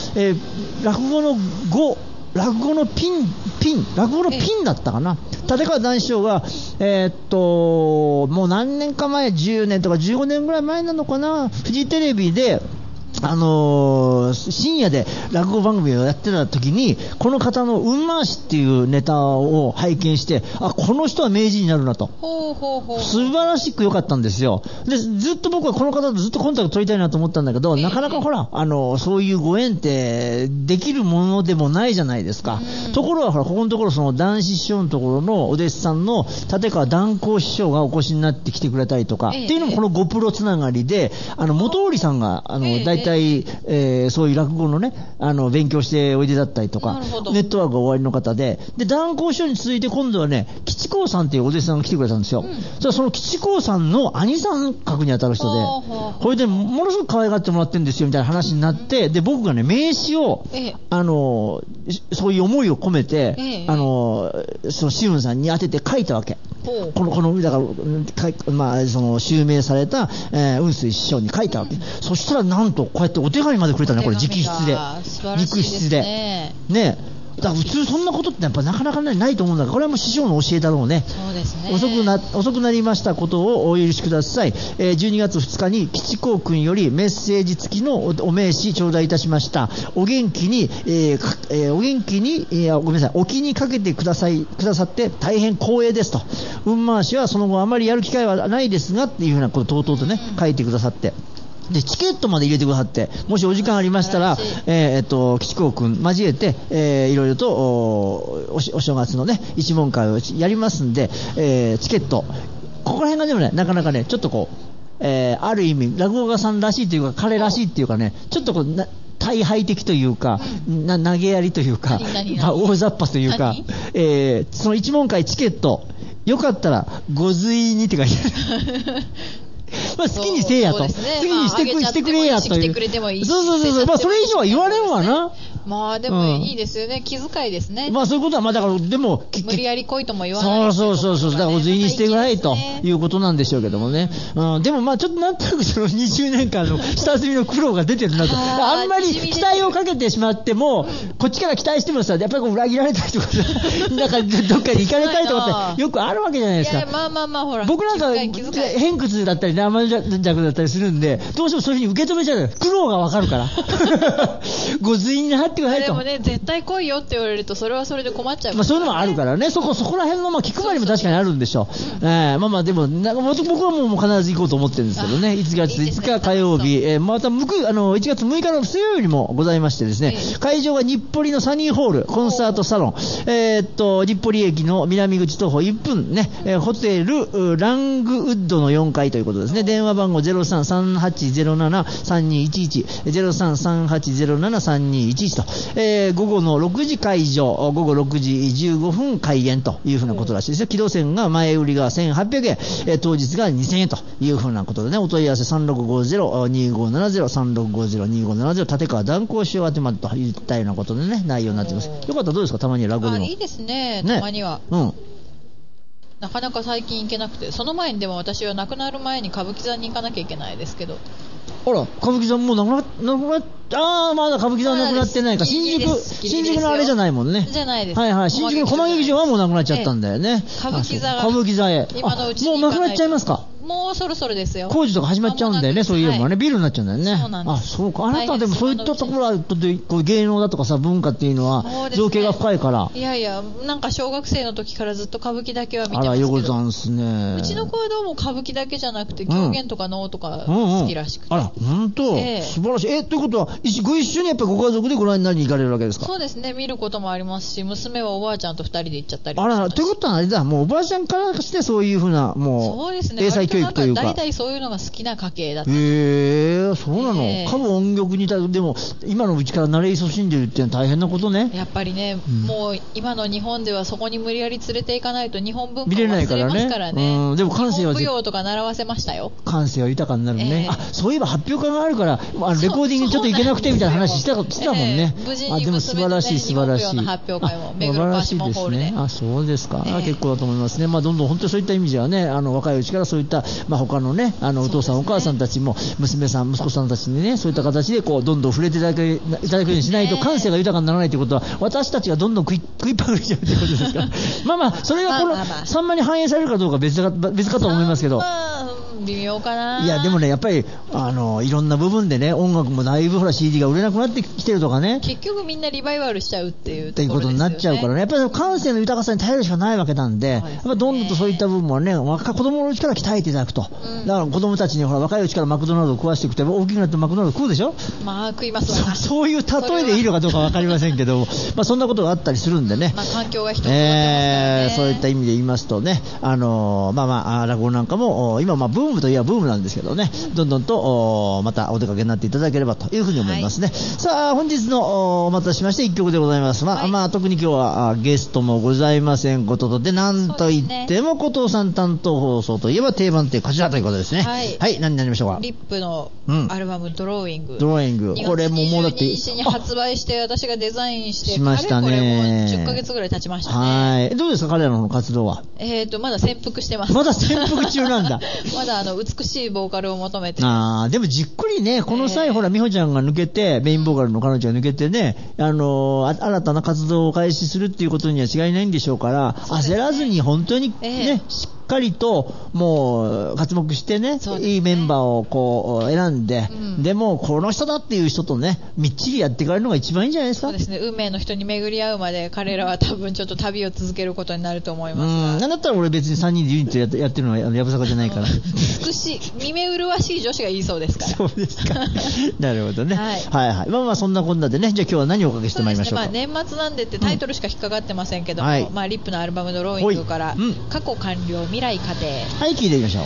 ピンだったかな。立川談志師匠が、もう何年か前、10年とか15年ぐらい前なのかな、フジテレビで、深夜で落語番組をやってた時に、この方の運回しっていうネタを拝見して、この人は名人になるなと。素晴らしく良かったんですよ。で、ずっと僕はこの方とずっとコンタクト取りたいなと思ったんだけど、なかなかほら、そういうご縁ってできるものでもないじゃないですか。ところがほら、ここのところその談志師匠のところのお弟子さんの立川談光師匠がお越しになってきてくれたりとか、っていうのもこのごプロつながりで、元織さんが、大体そういう落語のね、勉強しておいでだったりとか、ネットワークが終わりの方で、談光師匠に続いて今度はね、吉光さんっていうお弟子さんが来てくれたんですよ。その吉光さんの兄さん格に当たる人で、これでものすごく可愛がってもらってるんですよみたいな話になって、で、僕がね、名刺を、そういう思いを込めて、その紫雲さんに当てて書いたわけ。このだからその襲名された雲水師匠に書いたわけ。そしたらなんとこうやってお手紙までくれたね、これ直筆で。
素晴らしいですね。
ね。だから普通そんなことってやっぱなかなかないと思うんだから、これはもう師匠の教えだろうね。
そうですね。
遅くなりましたことをお許しください。12月2日に吉光君よりメッセージ付きのお名刺頂戴いたしました。お元気に、ごめんなさい、お気にかけてくださって大変光栄ですと。運回しはその後あまりやる機会はないですがっていうふうなことをとうとうとね、書いてくださって。でチケットまで入れてくださって、もしお時間ありましたら、吉光君交えて、いろいろとお正月のね一問会をやりますんで、チケットここら辺がでもね、なかなかねちょっとこう、ある意味落語家さんらしいというか彼らしいっていうかね、ちょっとこう大敗的というか、投げやりというか、大雑把というか、その一問会チケットよかったらご随にって書いてあるまあ好きにせえやと、好きにしてくれやという、そうまあそれ以上は言われんわな。
まあでもいいですよね、気遣いですね。
まあそういうことは、まあだからでも
無理やり来いとも言わない。
そうだからお随にしてくれということなんでしょうけどもね。でもまあちょっとなんとなくその20年間の下積みの苦労が出てるなと。あんまり期待をかけてしまっても、こっちから期待してもさ、やっぱりこう裏切られたりとかさ、なんかどっかに行かれたりとかってよくあるわけじゃないですか。
いやまあほら。
僕なんか偏屈だったり生弱だったりするんで、どうしてもそういうふうに受け止めちゃう。苦労がわかるから。ご随になってくださいと。
でもね、絶対来いよって言われるとそれはそれで困っちゃう、
まあそういうのもあるからね。そこら辺のまあ気配りも確かにあるんでしょう。まあでも僕はもう必ず行こうと思ってるんですけどね。1月5日火曜日、また1月6日の水曜日にもございましてですね、会場が日暮里のサニーホールコンサートサロン、日暮里駅の南口徒歩1分ね、ホテルラングウッドの4階ということですね。電話番号 0338073211 0338073211 と、午後の6時会場、午後6時15分開演というふうなことらしいですよ。軌道線が前売りが1800円、当日が2000円というふうなことでね、お問い合わせ 3650-2570 立川断交師を当てまるといったようなことでね、内容になっています。よかったらどうですか、たまに落語でも。
いいですね、たまには。なかなか最近行けなくて、その前にでも私は亡くなる前に歌舞伎座に行かなきゃいけないですけど。
あら、歌舞伎座もうなくなっまだ歌舞伎座はなくなってないか。新宿のあれじゃないもんね。
じゃないです。
はいはい、新宿の駒劇場はもうなくなっちゃったんだよね。
歌舞伎座
へ。
今のうち
もうなくなっちゃいますか。
もうそろそろですよ。
工事とか始まっちゃうんだよね、そういうのもね、ビルになっちゃうんだよね。
そうなんです。
そうか。あなたでもそういったところは芸能だとかさ、文化っていうのは造形が深いから。
いやいや、なんか小学生の時からずっと歌舞伎だけは見てますけど。
あら、よござんすね。
うちの子はどうも歌舞伎だけじゃなくて狂言とか能とか好きらしくて。
あら、本当。素晴らしい。ということはご一緒にやっぱりご家族でご覧になりに行かれるわけですか。
そうですね、見ることもありますし、娘はおばあちゃんと2人で行っちゃったり。
あら、ということはあれだ、もうおばあちゃんからしてそういうふうなもう英才教育というか。
大体そういうのが好きな家系だった。
そうなの。歌舞音曲にでも今のうちから慣れ勤しんでるっていうのは大変なことね。
やっぱりね、もう今の日本ではそこに無理やり連れて行かないと日本文化を忘れますからね。
でも感性は
日本舞踊とか習わせましたよ。
感性は豊かになるね。そういえば発表会があるからレコーディングにちょっと行けなくてみたいな話してたもんね。
無事に
でも素晴らしい素晴らしい。
日本舞踊の発表会も目黒パーシモンホールで。
そうですか。結構だと思いますね。どんどん本当にそういった意味ではね、若いうちからそういった他のね、お父さんお母さんたちも娘さん息子さんたちにね、そういった形でどんどん触れていただくようにしないと感性が豊かにならないということは、私たちがどんどん食いっぱぐれちゃうということですからそれがこのサンマに反映されるかどうか別かと思いますけど、
微妙かな。
いやでもね、やっぱりいろんな部分でね、音楽もだいぶCD が売れなくなってきてるとかね、
結局みんなリバイバルしちゃうっていう
ところになっちゃうからね、やっぱり感性の豊かさに頼るしかないわけなんで、やっぱどんどんとそういった部分はね、子供のうちから鍛えていただくと。だから子供たちに若いうちからマクドナルドを食わしていくと、大きくなってマクドナルド食うでしょ。
食いますわ。
そういう例えでいいのかどうか分かりませんけどそんなことがあったりするんでね、
環境が一つ変わってますからね。
そういった意味で言いますとね、落語なんかも今ブームといえばブームなんですけどね、どんどんとまたお出かけになっていただければというふうに思いますね。さあ本日のお待たせしまして1曲でございます。特に今日はゲストもございませんことで、なんといっても後藤さん担当放送といえば定番ってこちらということですね。はい、何になりましょうか。
リップのアルバムドローイング、
これももうだって
2月22日に発売して、私がデザインして
しましたね。
これも10ヶ月ぐらい経ちましたね。
どうですか彼らの活動は。
まだ潜伏してます。
まだ潜伏中なんだ。
まだ美しいボーカルを求めて。
でもじっくりね、この際、ほら、美穂ちゃんが抜けて、メインボーカルの彼女が抜けてね、新たな活動を開始するっていうことには違いないんでしょうから、焦らずに本当にね、しっかりともう活目してね、いいメンバーをこう選んで、でもこの人だっていう人とね、みっちりやっていかれるのが一番いいんじゃないですか。
そうですね、運命の人に巡り合うまで彼らは多分ちょっと旅を続けることになると思いますが。
なんだったら俺別に3人でユニットやってるのはやぶさかじゃないから。
美しい、見目麗しい女子が言いそうですから。
そうですか。なるほどね。はい。まあそんなこんなでね、じゃあ今日は何をおかけしてまいりましょうか。
年末なんでってタイトルしか引っかかってませんけども、リップのアルバムドローイングから、過去完了未来過程。
はい、聞いてみましょう。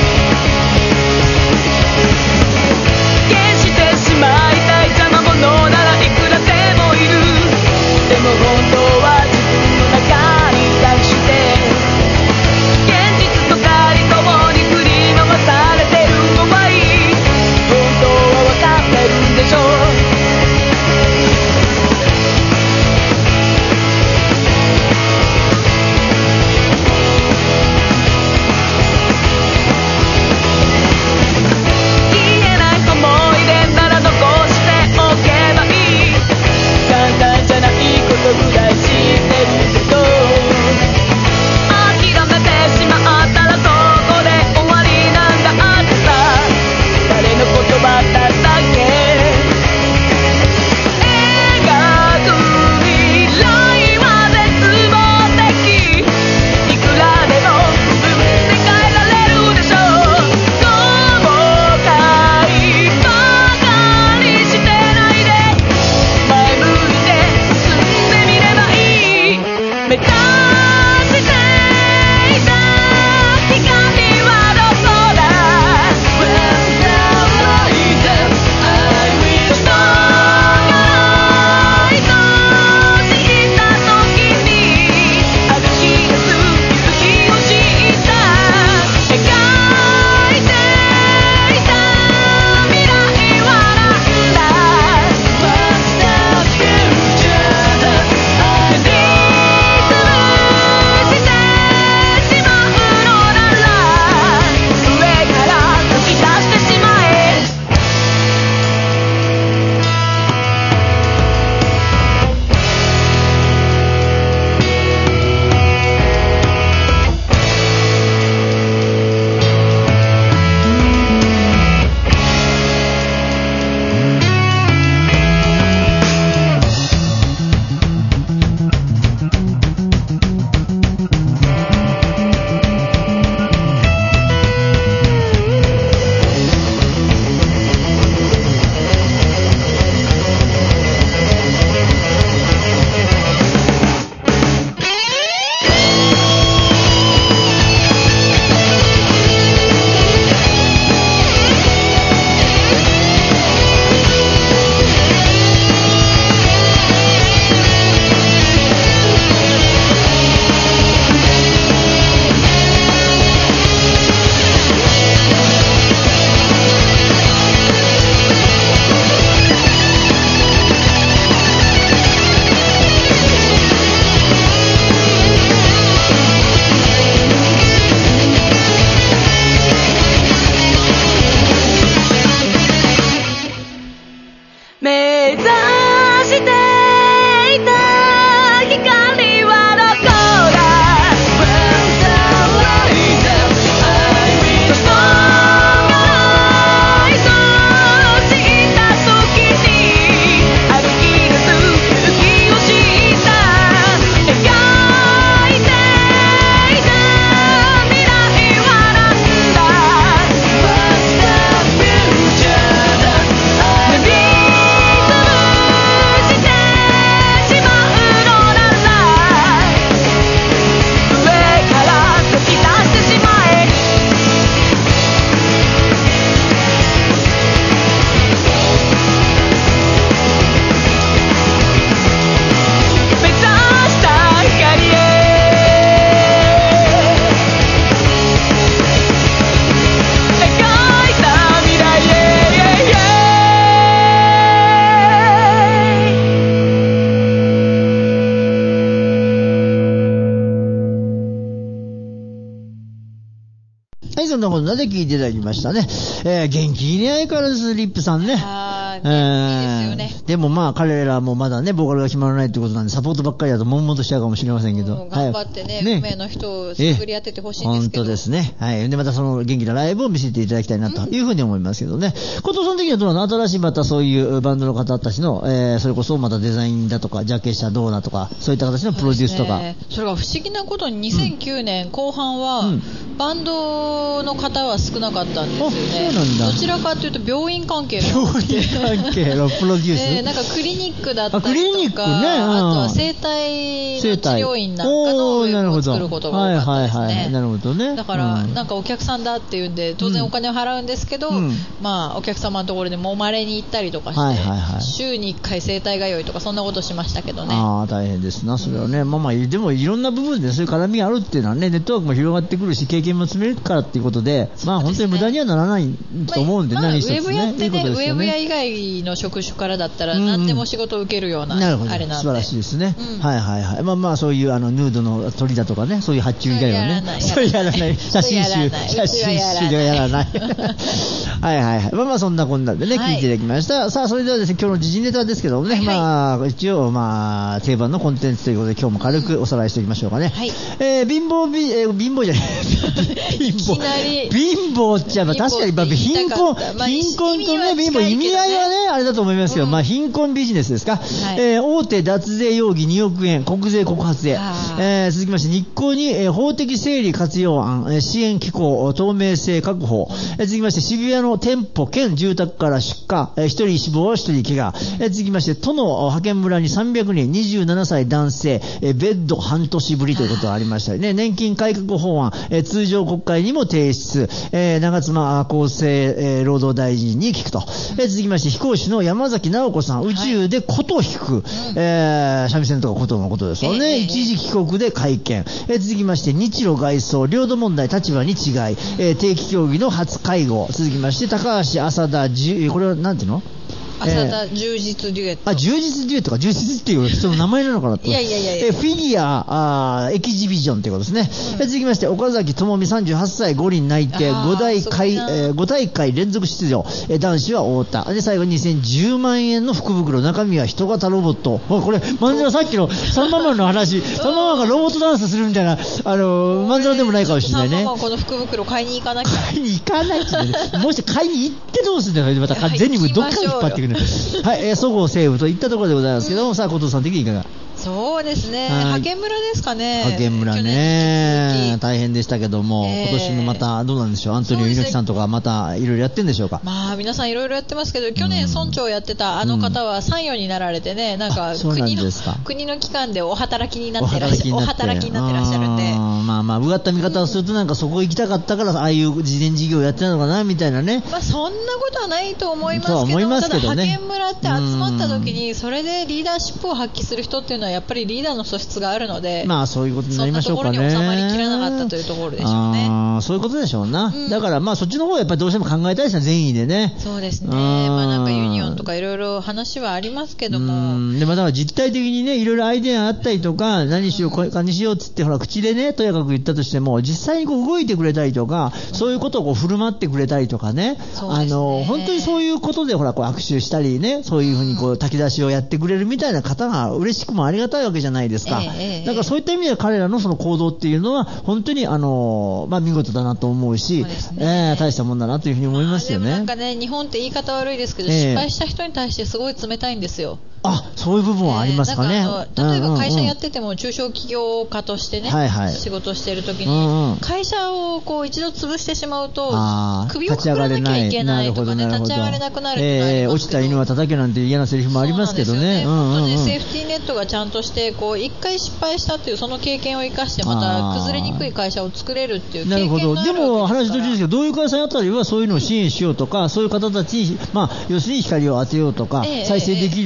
消してしまいたい邪魔者な
んなことなんで聞いていただきましたね。元気に相変わらずリップさんね。
元気ですよね。
でもまあ彼らもまだねボーカルが決まらないってことなんでサポートばっかりだと悶々としちゃうかもしれませんけど、
頑張ってね、運命の人を探り当ててほしいんですけど。
本当ですね。はい。でまたその元気なライブを見せていただきたいなというふうに思いますけどね。後藤さん的にはどうなの？新しいまたそういうバンドの方たちの、それこそまたデザインだとかジャケ写どうだとかそういった形のプロデュースとか。
それが不思議なことに2009年後半は、バンドの方は少なかったんですよね。
そうなんだ。
どちらかというと病院関係の
病院関係のプロデュース、
なんかクリニックだったりとか、
クリニックね、
あとは生体の治療院なんかのウェブを作ることが多かったですね。
なるほどね。
だから、なんかお客さんだっていうんで当然お金を払うんですけど、まあお客様のところで揉まれに行ったりとかして、週に1回生体通いとかそんなことしましたけどね。
大変ですなそれはね。まあでもいろんな部分でそういう絡みがあるっていうのはね、ネットワークも広がってくるし経験も積めるからっていうことで、まあ本当に無駄にはならないと思うんで、何一つね。
ウェブやってね、ウェブや以外の職種からだったら何でも仕事を受けるような、あれなんで。
素晴らしいですね。まあそういうヌードの鳥だとかね、そういう発注以外はね、それやらない。写真集ではやらない。まあそんなこんなでね、聞いていただきました。さあそれではですね、今日の時事ネタですけどもね、まあ一応まあ定番のコンテンツということで今日も軽くおさらいしておきましょうかね。貧乏じゃない貧乏っちゃ確かに貧困とね貧乏意味合いはねあれだと思いますけど、まあ貧困ビジネスですか。大手脱税容疑2億円国税告発で、続きまして日光に法的整理活用案支援機構透明性確保、続きまして渋谷の店舗兼住宅から出火、1人死亡1人怪我、続きまして都の派遣村に300人27歳男性、ベッド半年ぶりということがありましたね。年金改革法案、通常国会にも提出、長妻厚生、労働大臣に聞くと、続きまして飛行士の山崎直子さん宇宙で琴を弾く、三味線とか琴のことですよね。一時帰国で会見、続きまして日露外相領土問題立場に違い、定期協議の初会合、続きまして高橋浅田これはなんていうの
浅田充実デュエット。
充実デュエットか、充実っていう人の名前なのかなと。いやフィギュアエキシビジョンということですね。続きまして岡崎智美38歳五輪内定5大会連続出場、男子は太田で、最後2010万円の福袋、中身は人型ロボット。これまんざらさっきのサンママンの話、サンママンがロボットダンスするみたいなまんざらでもないかもしれないね。
サンママンこの福袋買いに行かなきゃ。
買いに行かないってね。もし買いに行ってどうするんだよ。また全部どっかに引っ張ってくる。そごう・西武といったところでございますけども、さあ後藤さん的にいかが？
そうですね、派遣村ですかね。
派遣村ね、大変でしたけども、今年もまたどうなんでしょう。アントニオ猪木さんとかまたいろいろやってるんでしょうか。
まあ皆さんいろいろやってますけど、去年村長をやってたあの方は参与になられてね、なんか国の機関でお働きになってらっしゃるんで、
まあうがった見方をするとなんかそこ行きたかったからああいう事前事業をやってたのかなみたいなね。
まあそんなことはないと思いますけど、ただ派遣村って集まった時にそれでリーダーシップを発揮する人っていうのはやっぱりリーダーの素質があるので、
まあそういうことになりましょうかね。
そんなところに収まりきらなかったというところでしょうね。
そういうことでしょうな。だからまあそっちの方はやっぱりどうしても考えたいですね、善意でね。
そうですね。まあなんかユニオンとかいろいろ話はありますけども、
でもだから実体的にねいろいろアイデアあったりとか、何しようこれにしようっつってほら口でねとやかく言ったとしても、実際にこう動いてくれたりとか、そういうことをこう振る舞ってくれたりとかね、本当にそういうことでほらこう握手したりね、そういうふうにこう炊き出しをやってくれるみたいな方が嬉しくもありがたいわけじゃないですか。だからそういった意味では彼らのその行動っていうのは本当にまあ見事だなと思うし、大したもんだなというふうに思いますよね。
でもなんかね、日本って言い方悪いですけど、失敗した人に対してすごい冷たいんですよ。
そういう部分はありますかね。
例えば会社やってても中小企業家としてね、仕事してるときに会社をこう一度潰してしまうと首をくくらなきゃいけないとかね、立ち上がれなくなるってなりますけど、
落ちた犬は叩けなんて嫌なセリフもありますけどね。
本当にセーフティーネットがちゃんとしてこう一回失敗したっていうその経験を生かしてまた崩れにくい会社を作れるっていう経験があるわけですから。
でも話途中ですけど、どういう会社やったりはそういうのを支援しようとか、そういう方たちに、まあ要するに光を当てようとか、再生できるようなシス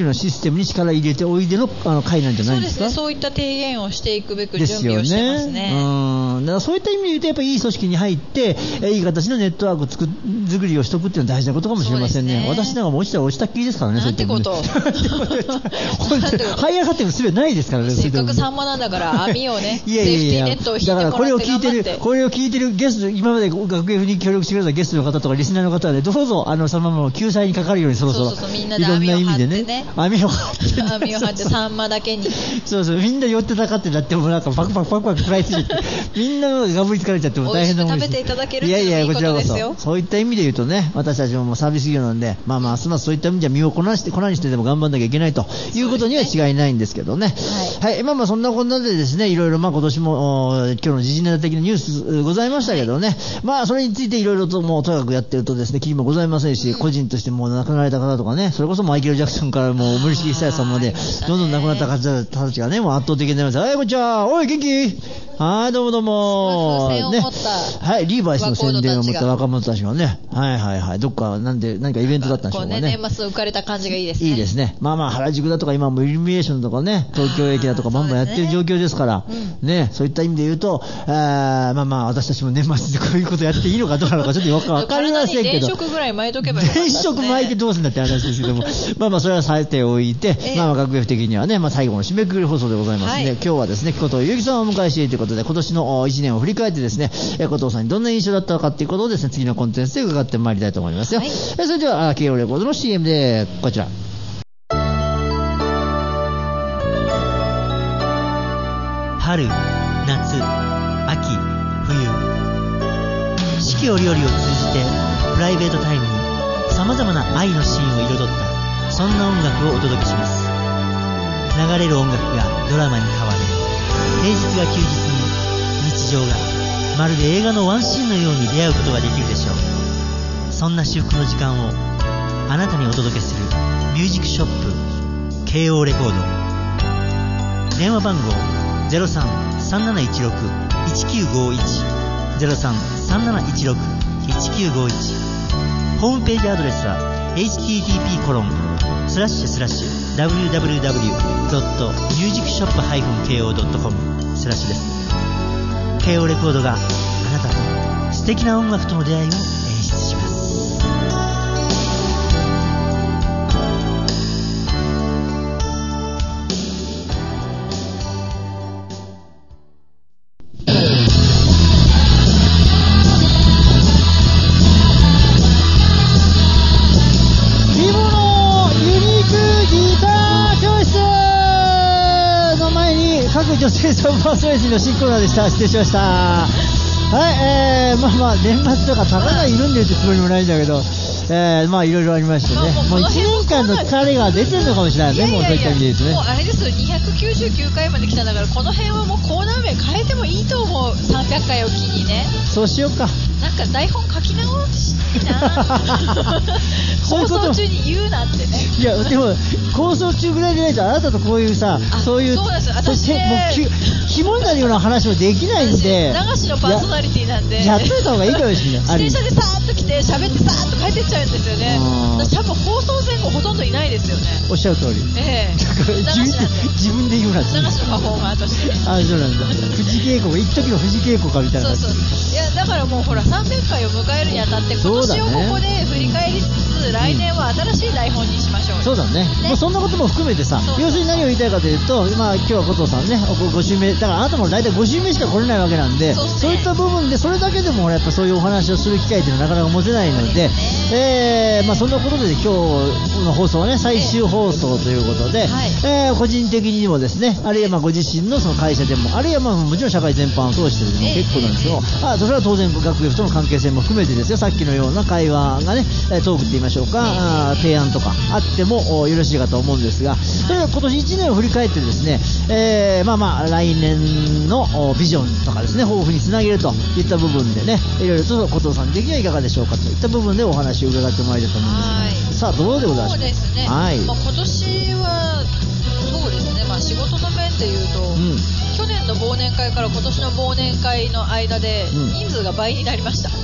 テムに力入れておいでの会なんじゃないですか。
そうですね、そういった提言をしていくべく準備をしてますね。
だからそういった意味で言うとやっぱりいい組織に入っていい形のネットワーク作りをしとくっていうのは大事なことかもしれませんね。私なんかも落ちたら落ちたっきりですからね。
なんてこと
本当に這い上がってもすべないですからね。
せっかくサンマなんだから網をねセーフティーネットを引いてもらって頑張って。だからこれを聞いてるゲスト、今まで学園に協力してくれたゲストの方とかリスナーの方はね、どうぞそのまま救済にかかるようにそろそろみんなで網を張ってね、
網を張って
サンマだけに
そうみんな寄ってたかってなってもなんかパクパク食らいついてみんなががぶりつかれちゃっても大変なもんです。
美味しく食べていただけるっていうのはいいことですよ。
こちらこそそういった意味で言うとね、私たちもサービス業なんでますますそういった意味では身を粉にしてでも頑張んなきゃいけないということには違いないんですけどね。はい、そんなこんなでですね、いろいろ今年も今日の時事ネタ的なニュースございましたけどね、それについていろいろともうとにかくやってるとですね、気にもございませんし、個人としてもう亡くなられた方とかね、それこそマイケル・ジャクソンからもう森重久彌さんまでどんどん亡くなった方たちがね、もう圧倒的になります。はい、こんにちは。おい、元気？はい、どうもね、はい、リーバイスの宣伝を持った若者たちがね、はい、どっか何かイベントだったんでしょうかね。
年末浮かれた感じがいいですね。
いいですね。原宿だとか今もイルミネーションとかね、東京駅だとかバンバンやってる状況ですからね、そういった意味で言うと私たちも年末でこういうことやっていいのかどうなのかちょっとよくわかりませんけど、
電飾ぐらい巻いとけばよかったですね。
電飾巻いてどうするんだって話ですけどもそれはさえておいて、学園的にはね、最後の締めくくり放送でございますね。今日はですね、琴ゆうきさんをお迎えしているということで、今年の1年を振り返ってですね、琴藤さんにどんな印象だったのかということをですね、次のコンテンツで伺ってまいりたいと思いますよ。それではKOレコードの CM でこちら。
春、夏、秋、冬、四季折々を通じてプライベートタイムに様々な愛のシーンを彩ったそんな音楽をお届けします。流れる音楽がドラマに変わる、平日が休日に日常がまるで映画のワンシーンのように出会うことができるでしょう。そんな至福の時間をあなたにお届けするミュージックショップ KO レコード。電話番号 03-3716-1951 03-3716-1951。ホームページアドレスは http://www.musicshop-ko.com/ です。KO レコードがあなたと素敵な音楽との出会いを演出します。
女性サーパーソナリティの新コーナーでした。失礼しました。はい、年末とかたかが緩んでるってつもりもないんだけど、いろいろありましてね、もう1年間の疲れが出てるのかもしれないね。もうそういった意味で言うとね、
もうあれですよ、299回まで来たんだから、この辺はもうコーナー名変えてもいいと思う。300回を機にね、
そうしようか。
なんか台本書き直したいな放送中に言うなってね。
いやでも放送中ぐらいじゃないとあなたとこういうさ、そういう
そうなんですよ。私ね、
肝になるような話もできないんで、
流しのパーソナリティなんで
やっといた方がいいかもしれない。
自転車でさーっと来て喋ってさーっと帰ってっちゃうんですよね。私多分放送前後ほとんどいないですよね。
おっしゃる通り。自分で言うなって。
流しのパフォーマーとして。
そうなんだ。藤恵子、一時の藤恵子かみたいな。
そう。いやだからもうほら300回を迎えるにあたって今年をここで振り返りつつ、来年は新しい台本にしましょう。
そうだね。もうそんなことも含めてさ、要するに何を言いたいかというと、今日は琴藤さんね、5週目だから、あなたも大体5週目しか来れないわけなんで、そういった部分でそれだけでもやっぱそういうお話をする機会っていうのはなかなか持てないので、そんなことで今日の放送はね、最終放送ということで、個人的にもですね、あるいはご自身のその会社でも、あるいはもちろん社会全般を通してでも結構なんですけど、それは当然学園との関係性も含めてですよ。さっきのような会話がね、トークって言いましょうか、提案とかあってもよろしいかと思うんですが、それは今年1年を振り返ってですね、来年のビジョンとかですね、抱負につなげるといった部分でね、いろいろと琴藤さん的にはいかがでしょうかといった部分でお話を伺ってまいりたいと思うんですが、さあどうでございましょう。
そうですね、今年はそうですね、仕事の面でいうと、去年の忘年会から今年の忘年会の間で人数が倍になりました。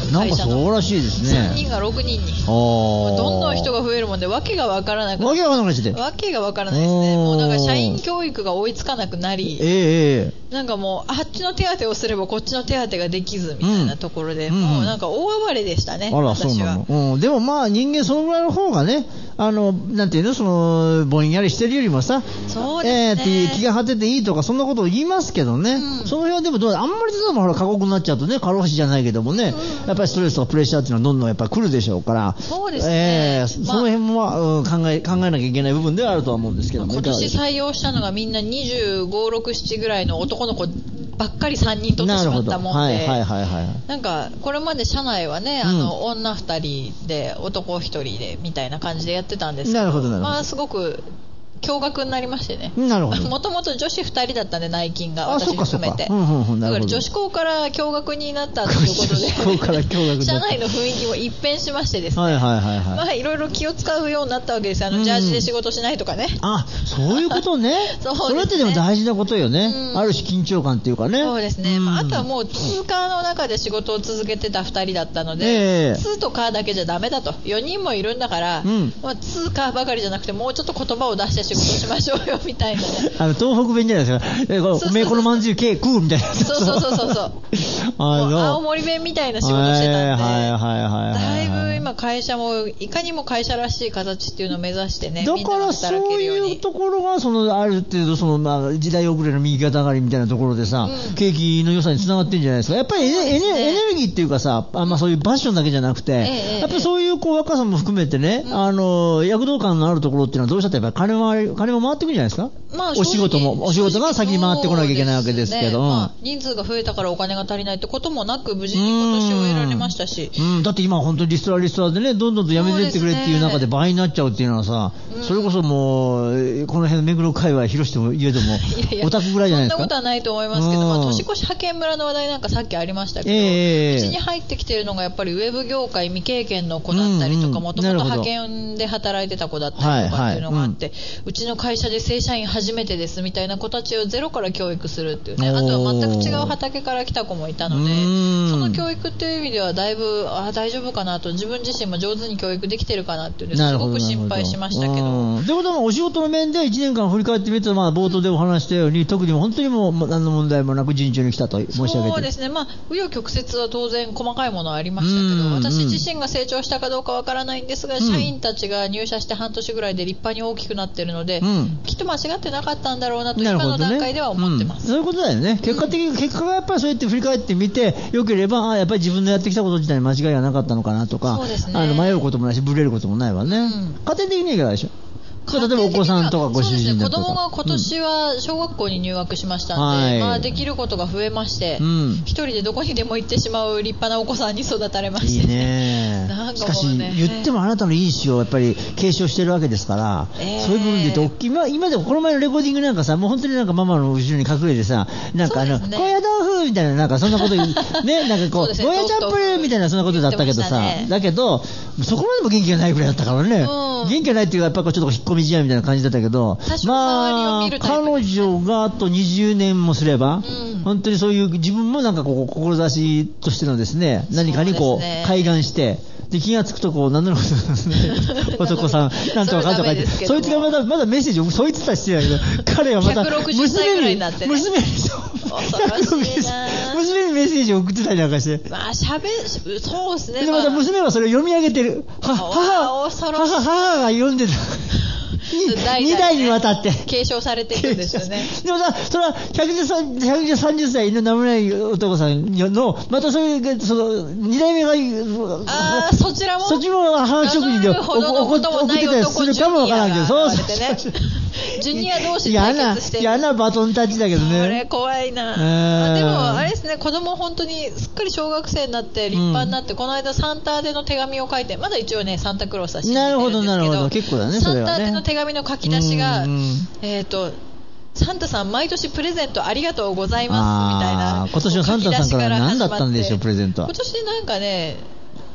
なんかそうらしいですね。
3人が6人にどんどん人が増えるもんでわけがわからなく
わけがわからなくて
わけがわからないですね。もうなんか社員教育が追いつかなくなり、なんかもうあっちの手当てをすればこっちの手当てができずみたいなところで、もうなんか大暴れでしたね。
あら、そうなの。でもまあ人間そのぐらいの方がね、なんていうの、そのぼんやりしてるよりもさ、
そうですね、
気が張ってていいとかそんなことを言いますけどね、その辺はでもあんまりほら過酷になっちゃうとね、過労死じゃないけどもね、やっぱりストレスとかプレッシャーっていうのはどんどんやっぱり来るでしょうから、
そうですね、
その辺も、考えなきゃいけない部分ではあるとは思うんですけども、
今年採用したのがみんな25、6、7ぐらいの男の子ばっかり3人取ってしまったもんで、なんかこれまで社内はね、女2人で男1人でみたいな感じでやってたんですけど、まあすごく驚愕になりましてね。もともと女子2人だったんで、内勤が私含めて、だから女子校から驚愕になったということで社内の雰囲気も一変しましてですね、まあいろいろ気を使うようになったわけですよ。ジャージで仕事しないとかね。あ、
そういうことね。それってでも大事なことよね。ある種緊張感っていうかね。
そうですね。あとはもう通貨の中で仕事を続けてた2人だったので、通とカだけじゃダメだと、4人もいるんだから、通貨ばかりじゃなくてもうちょっと言葉を出して仕事しましょうよみたいなね。
東北弁じゃないですか。おめえこのまんじゅう食うみたいな。
そう青森弁みたいな仕事してたんで、だいぶ今会社もいかにも会社らしい形っていうのを目指してね。
だからそういうところがある程度時代遅れの右肩上がりみたいなところでさ、景気の良さにつながってるんじゃないですか。やっぱりエネルギーっていうかさ、そういうパッションだけじゃなくて、やっぱりそういう若さも含めてね、躍動感のあるところっていうのはどうしたってやっぱり金も回ってくるんじゃないですか。お仕事が先に回ってこなきゃいけないわけですけど、
人数が増えたからお金が足りないってこともなく無事に今年を終えられましたし、
だって今本当にリストラでね、どんどんとやめてってくれっていう中で倍になっちゃうっていうのはさ、それこそもうこの辺の目黒界隈広しても家でもオタクぐらいじゃないですか。
そんなことはないと思いますけど、年越し派遣村の話題なんかさっきありましたけど、うちに入ってきているのがやっぱりウェブ業界未経験の子だったりとか、もともと派遣で働いてた子だったりとかっていうのがあって、うちの会社で正社員初めてですみたいな子たちをゼロから教育するっていうね。あとは全く違う畑から来た子もいたので、その教育っていう意味ではだいぶ大丈夫かなと、自分自身も上手に教育できてるかなっていうのすごく心配しましたけど。
でもお仕事の面で1年間振り返ってみると、冒頭でお話したように特に本当にもう何の問題もなく順調に来たと申し上げて。
そうですね。紆余曲折は当然細かいものはありましたけど、私自身が成長したかどうかわからないんですが、社員たちが入社して半年ぐらいで立派に大きくなっているので、きっと間違ってなかったんだろうなと今の段階では思ってます。
そういうことだよね。結果がやっぱりそうやって振り返ってみてよければ、やっぱり自分のやってきたこと自体に間違いはなかったのかなとか、迷うこともないしブレることもないわね。家庭的にはいかがでしょう。例えばお子さんとかご主人とか、
子供が今年は小学校に入学しましたんで、できることが増えまして、一人でどこにでも行ってしまう立派なお子さんに育たれまして、
いいね。しかし言ってもあなたのいい意思をやっぱり継承してるわけですから、そういう部分で言うと今でもこの前のレコーディングなんかさ、もう本当になんかママの後ろに隠れてさ、なんか高野豆腐みたいな、なんかそんなこと言うね、なんかこうゴーヤチャップルみたいなそんなことだったけどさ、だけどそこまでも元気がないぐらいだったからね。元気がないっていうかやっぱりちょっと引っ込み思案みたいな感じだったけど、彼女があと20年もすれば、本当にそういう自分もなんかこう志としてのですね、何かにこう開眼してで気がつくとこう何のことですね男さんなんとかかんとか言って、そいつがまだメッセージをそいつたちしてないけど、彼はまた
160歳ぐらいになってね、娘に
メッセージを送ってたりなんかして、
そうですね。
でまた娘はそれを読み上げてる。母が読んでた。2代にわたって
継承されているんですよね。
でもさ、それは130歳の名もない男さんのまたその2代目が
そちらも
母職人で送ってたりするかもわからんけど、そう
ジュニア同士対決して
嫌なバトンタッチだけどね。
これ怖いな。でもあれですね、子供本当にすっかり小学生になって立派になって、この間サンタ宛ての手紙を書いて、まだ一応ねサンタクロースは信じてるんですけど、
なるほど結構だね。
サンタ宛ての手紙の書き出しがサンタさん毎年プレゼントありがとうございますみたいな。
今年のサンタさんから何だったんでしょう、プレゼントは。
今年なんかね、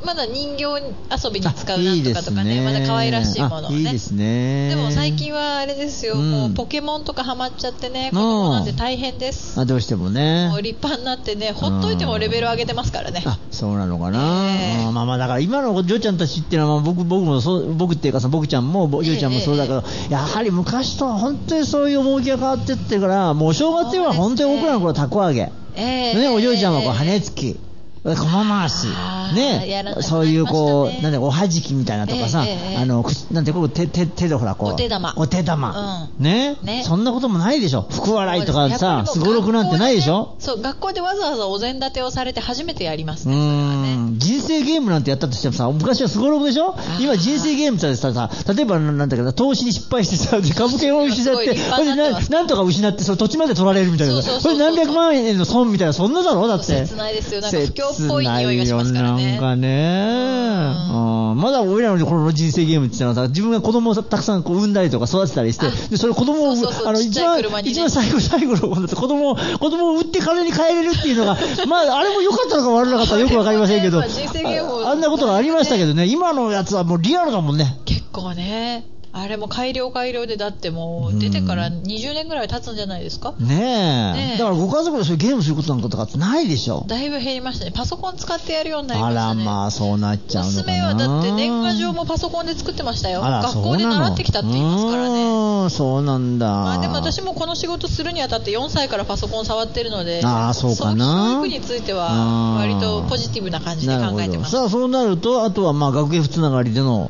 まだ人形遊びに使うなんとかとかね、まだ可愛らしいものをね。
いいですね。
でも最近はあれですよ、もうポケモンとかハマっちゃってね、子供なんて大変です。
どうしてもね。
もう立派になってね、ほっといてもレベル上げてますからね。
そうなのかな。まあだから今のお嬢ちゃんたちっていうのは僕もそう僕っていうか僕ちゃんもお嬢ちゃんもそうだけど、やはり昔とは本当にそういう趣が変わってってるから、もうお正月は本当に僕らの頃たこ揚げ、ね、お嬢ちゃんはこう羽つき、駒回し、ね、そういうこう、なんでおはじきみたいなとかさ、なんてこう手でほらこうお手玉、ね、そんなこともないでしょ。福笑いとかさ、すごろくなんてないでしょ。
そう、学校でわざわざお膳立てをされて初めてやりますね。それはね。
人生ゲームなんてやったとしてもさ、昔はすごろくでしょ。今人生ゲームってさ、例えばなんだけど投資に失敗してさ、株券を失って、なんとか失ってその土地まで取られるみたいな、これ何百万円の損みたいな、そんなだろ。だって
切ないですよ。なんか不況っぽい匂いがしますからね。
なんかね、まだ俺らの頃の人生ゲームって言ったらさ、自分が子供をたくさんこう産んだりとか育てたりして、でそれ子供を一番最後の子供を売って金に換えれるっていうのが、まああれも良かったのか悪かったのかよくわかりませんけど、あんなことがありましたけどね。今のやつはもうリアルだもんね。
結構ね。あれも改良で、だってもう出てから20年ぐらい経つんじゃないですか。
ねえ。だからご家族でそういうゲームすることなんかとかってないでしょ。
だいぶ減りましたね。パソコン使ってやるようになりましたね。
まあそうなっちゃうのかな。
娘はだって年賀状もパソコンで作ってましたよ。学校で習ってきたって言いますからね。
そうなんだ。
でも私もこの仕事するにあたって4歳からパソコン触ってるので、
そうかな。
教育については割とポジティブな感じで考えてます。
さあそうなると、あとはまあ学園つながりでの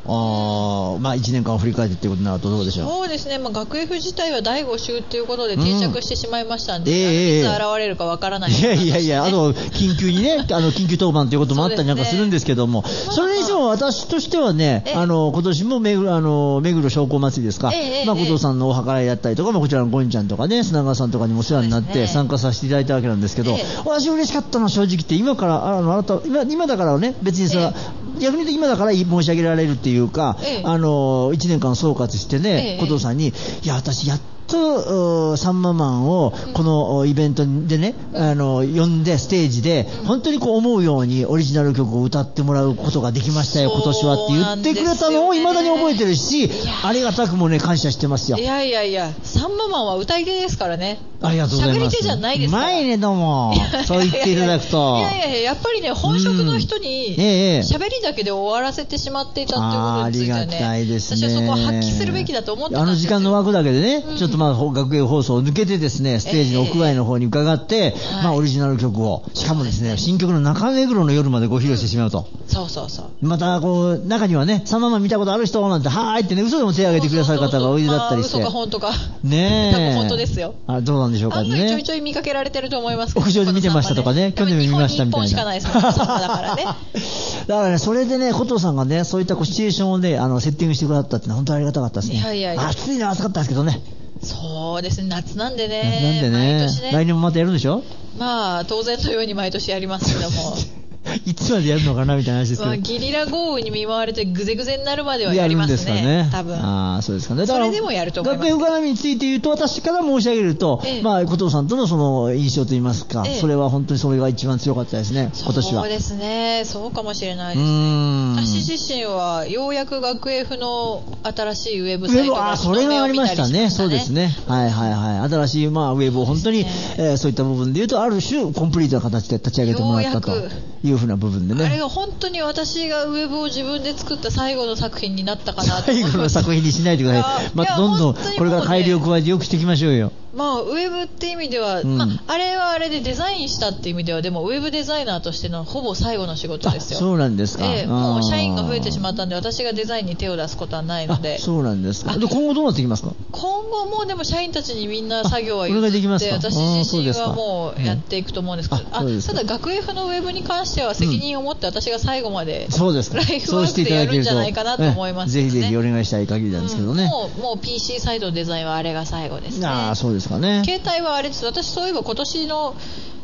1年間を振り返ってっていうことになるとどうでしょう。
そうですね、学 F 自体は第5週ということで定着してしまいましたんで、いつ現れるかわからない、
いや、緊急にね、緊急当番ということもあったりなんかするんですけども、それにしても私としてはね、今年も目黒商工祭りですか、後藤さんのお計らいだったりとか、こちらのゴンちゃんとかね、砂川さんとかにもお世話になって参加させていただいたわけなんですけど、私嬉しかったのは正直言って、今だからね、別にそれは逆に言うと今だから申し上げられるっていうか、1年間総括してね、小藤さんに、いや私やっとサンママンをこのイベントでね、呼んでステージで本当にこう思うようにオリジナル曲を歌ってもらうことができましたよ今年はって言ってくれたのを未だに覚えてるし、ありがたくもね感謝してますよ。
いやサンママンは歌い手ですからね。
ありがとうございます。
喋り手じゃないですから。
うまいねどうもそう言っていただくと
やっぱりね本職の人に喋りだけで終わらせてしまっていたっていうことについてはね、
ありがたいですね。
私はそこは発揮するべきだと思ってたんですよ。
時間の枠だけでね、ちょっと学園放送を抜けてですね、ステージの屋外の方に伺って、オリジナル曲を、しかもですね、新曲の中目黒の夜までご披露してしまうと。
そう
またこう中にはね、サンママン見たことある人なんてはーいってね、嘘でも手を挙げてくださる方がおいでだったりして、
嘘か本当か
ね
多分本当ですよ。
どうなんでしょうかね。
ちょい見かけられてると思いますけど、
屋上で見てましたとかね、去年も見ましたみたいな。
日本に1本しかないですもん、サンマだからね。
だからね、それでね、小藤さんがね、そういったシチュエーションをね、セッティングしてくださったってのは本当にありがたかったですね。暑いのは暑かったですけどね。
そうですね、夏なんでね。
毎年ね。来年もまたやるんでしょ。
当然のように毎年やりますけども。
いつまでやるのかなみたいな話ですけど、
ゲリラ豪雨に見舞われてぐぜぐぜになるまではやりますね。
やるんですかね。
多分。
そうですかね。
それでもやると思います。
学園絡みについて言うと、私から申し上げると、小藤さんとのその印象といいますか、それは本当にそれが一番強かったですね、今年は。
そうですね、そうかもしれないですね。私自身はようやく学 F の新しいウェブサイトが
それがありましたね。そうですね。新しいウェブを本当にそういった部分で言うと、ある種コンプリートな形で立ち上げてもらったというふうな部分でね。
あれが本当に私がウェブを自分で作った最後の作品になったかなと思います。
最後の作品にしないでください。またどんどんこれから改良を加えてよくしていきましょうよ。
ウェブって意味では、あれはあれでデザインしたって意味では、でもウェブデザイナーとしてのほぼ最後の仕事ですよ。
そうなんですか。
もう社員が増えてしまったんで、私がデザインに手を出すことはないので。
そうなんですか。で今後どうなっていきますか。
今後もでも社員たちにみんな作業は譲って、私自身はもうやっていくと思うんですけど、ただ学 F のウェブに関しては責任を持って私が最後までライフワークでやるんじゃないかなと思いますね。
ぜひぜひお願いしたい限りなんですけどね。
もう PC サイドのデザインはあれが最後ですね。
そうですかね。
携帯はあれです。私そういえば今年の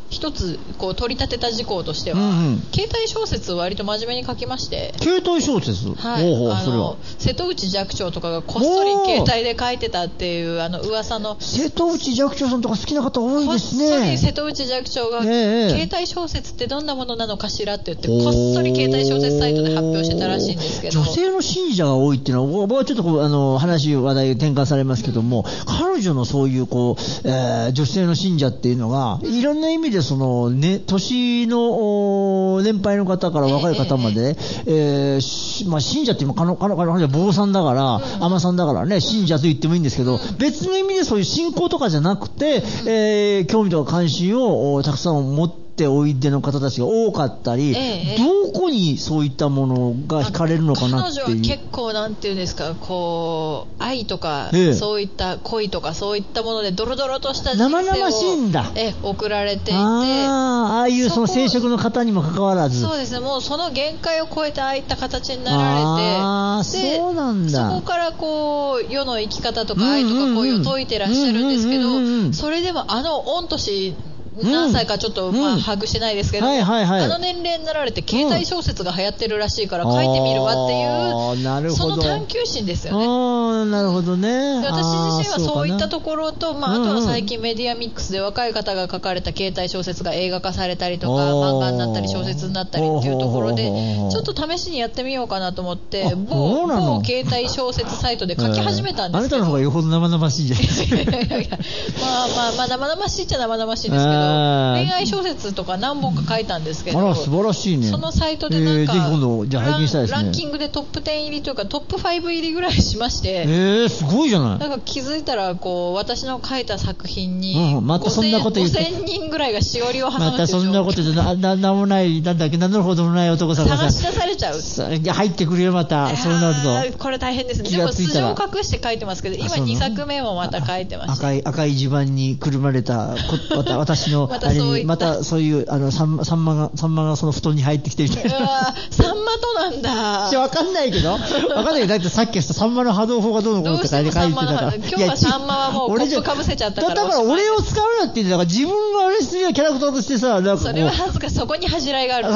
一つこう取り立てた事項としては、携帯小説を割と真面目に書きまして。
携帯小説、
はい、それは瀬戸内寂聴とかがこっそり携帯で書いてたっていう噂の。
瀬戸内寂聴さんとか好きな方多いですね。
こっそり瀬戸内寂聴が、携帯小説ってどんなものなのかしらって言ってこっそり携帯小説サイトで発表してたらしいんですけど。
女性の信者が多いっていうのは僕はちょっとこう話題転換されますけども、彼女のそういうこう、女性の信者っていうのがいろんな意味でその、ね、年の年配の方から若い方まで、まあ、信者って今彼女は坊さんだから、尼さんだからね、信者と言ってもいいんですけど、別の意味でそういう信仰とかじゃなくて、興味とか関心をたくさん持っておいでの方たちが多かったり、どこにそういったものが惹かれるのかなっていう。
彼女は結構なんていうんですか、こう愛とか、そういった恋とかそういったものでドロドロとした人生を
生々しいんだ。
送られていて、
ああいうその生殖の方にもかかわらず、
そうですね、もうその限界を超えてああいった形になられて、で
そうなんだ。
そこからこう世の生き方とか愛とか恋を説いてらっしゃるんですけど、それでも御年何歳かちょっと、把握してないですけど、年齢になられて携帯小説が流行ってるらしいから書いてみるわっていう、その探求心ですよね。
なるほどね。
私自身はそういったところと、あとは最近メディアミックスで若い方が書かれた携帯小説が映画化されたりとか、漫画になったり小説になったりっていうところで、ちょっと試しにやってみようかなと思って、某携帯小説サイトで書き始めたんですけど、
あなたの方がよほど生々しいじゃないですか。
まあ生々しいっちゃ生々しいですけど、恋愛小説とか何本か書いたんですけど、
素晴らしいね。
そのサイトでなんか、
ぜひ今度じゃあ拝見したいですね。
ランキングでトップ10入りというかトップ5入りぐらいしまして、
すごいじゃない。
なんか気づいたらこう私の書いた作品に
またそんなこと言って
5000人ぐらいがしおりを挟むっていう。
またそんなことでなんもない、なんだっけ、名乗るほどもない男さんが
探し出されちゃう。
入ってくるよまた。そうなると
これ大変ですね。でも素性を隠して書いてますけど、今2作目もまた書いてました。
赤い地盤にくるまれた私のあれにまたそういうサンマがその布団に入ってきてみたいな。
サンマとなんだ。
わかんないけど、だってさっきサンマの波動砲がどうのこうのって書いてたから。
今日はサンマはもうコップかぶせちゃったから。
だから俺を使うなって言うんだから、自分があれするキャラクターとしてさ、なんか
それは恥ずかしい。そこに恥じらいがある。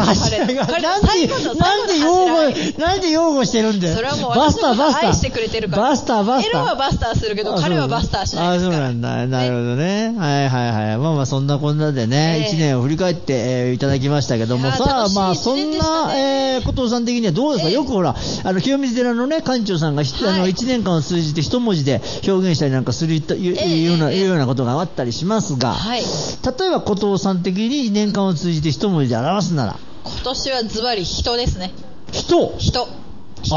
なんで擁護してるんだよ。
それはもう私のこと愛してくれてるから。
バスター。
エロはバスターするけど、彼はバスターしないですから。
そうなんだ。なるほどね。まあそんなこんなでね、1年を振り返っていただきましたけども、さあまあそんな古藤さん的にはどうですか。よくほら清水寺のね館長さんが1年間を通じて一文字で表現したりなんかするいうようなことがあったりしますが、例えば古藤さん的に2年間を通じて一文字で表すなら、
今年はズバリ人ですね。
人
人という字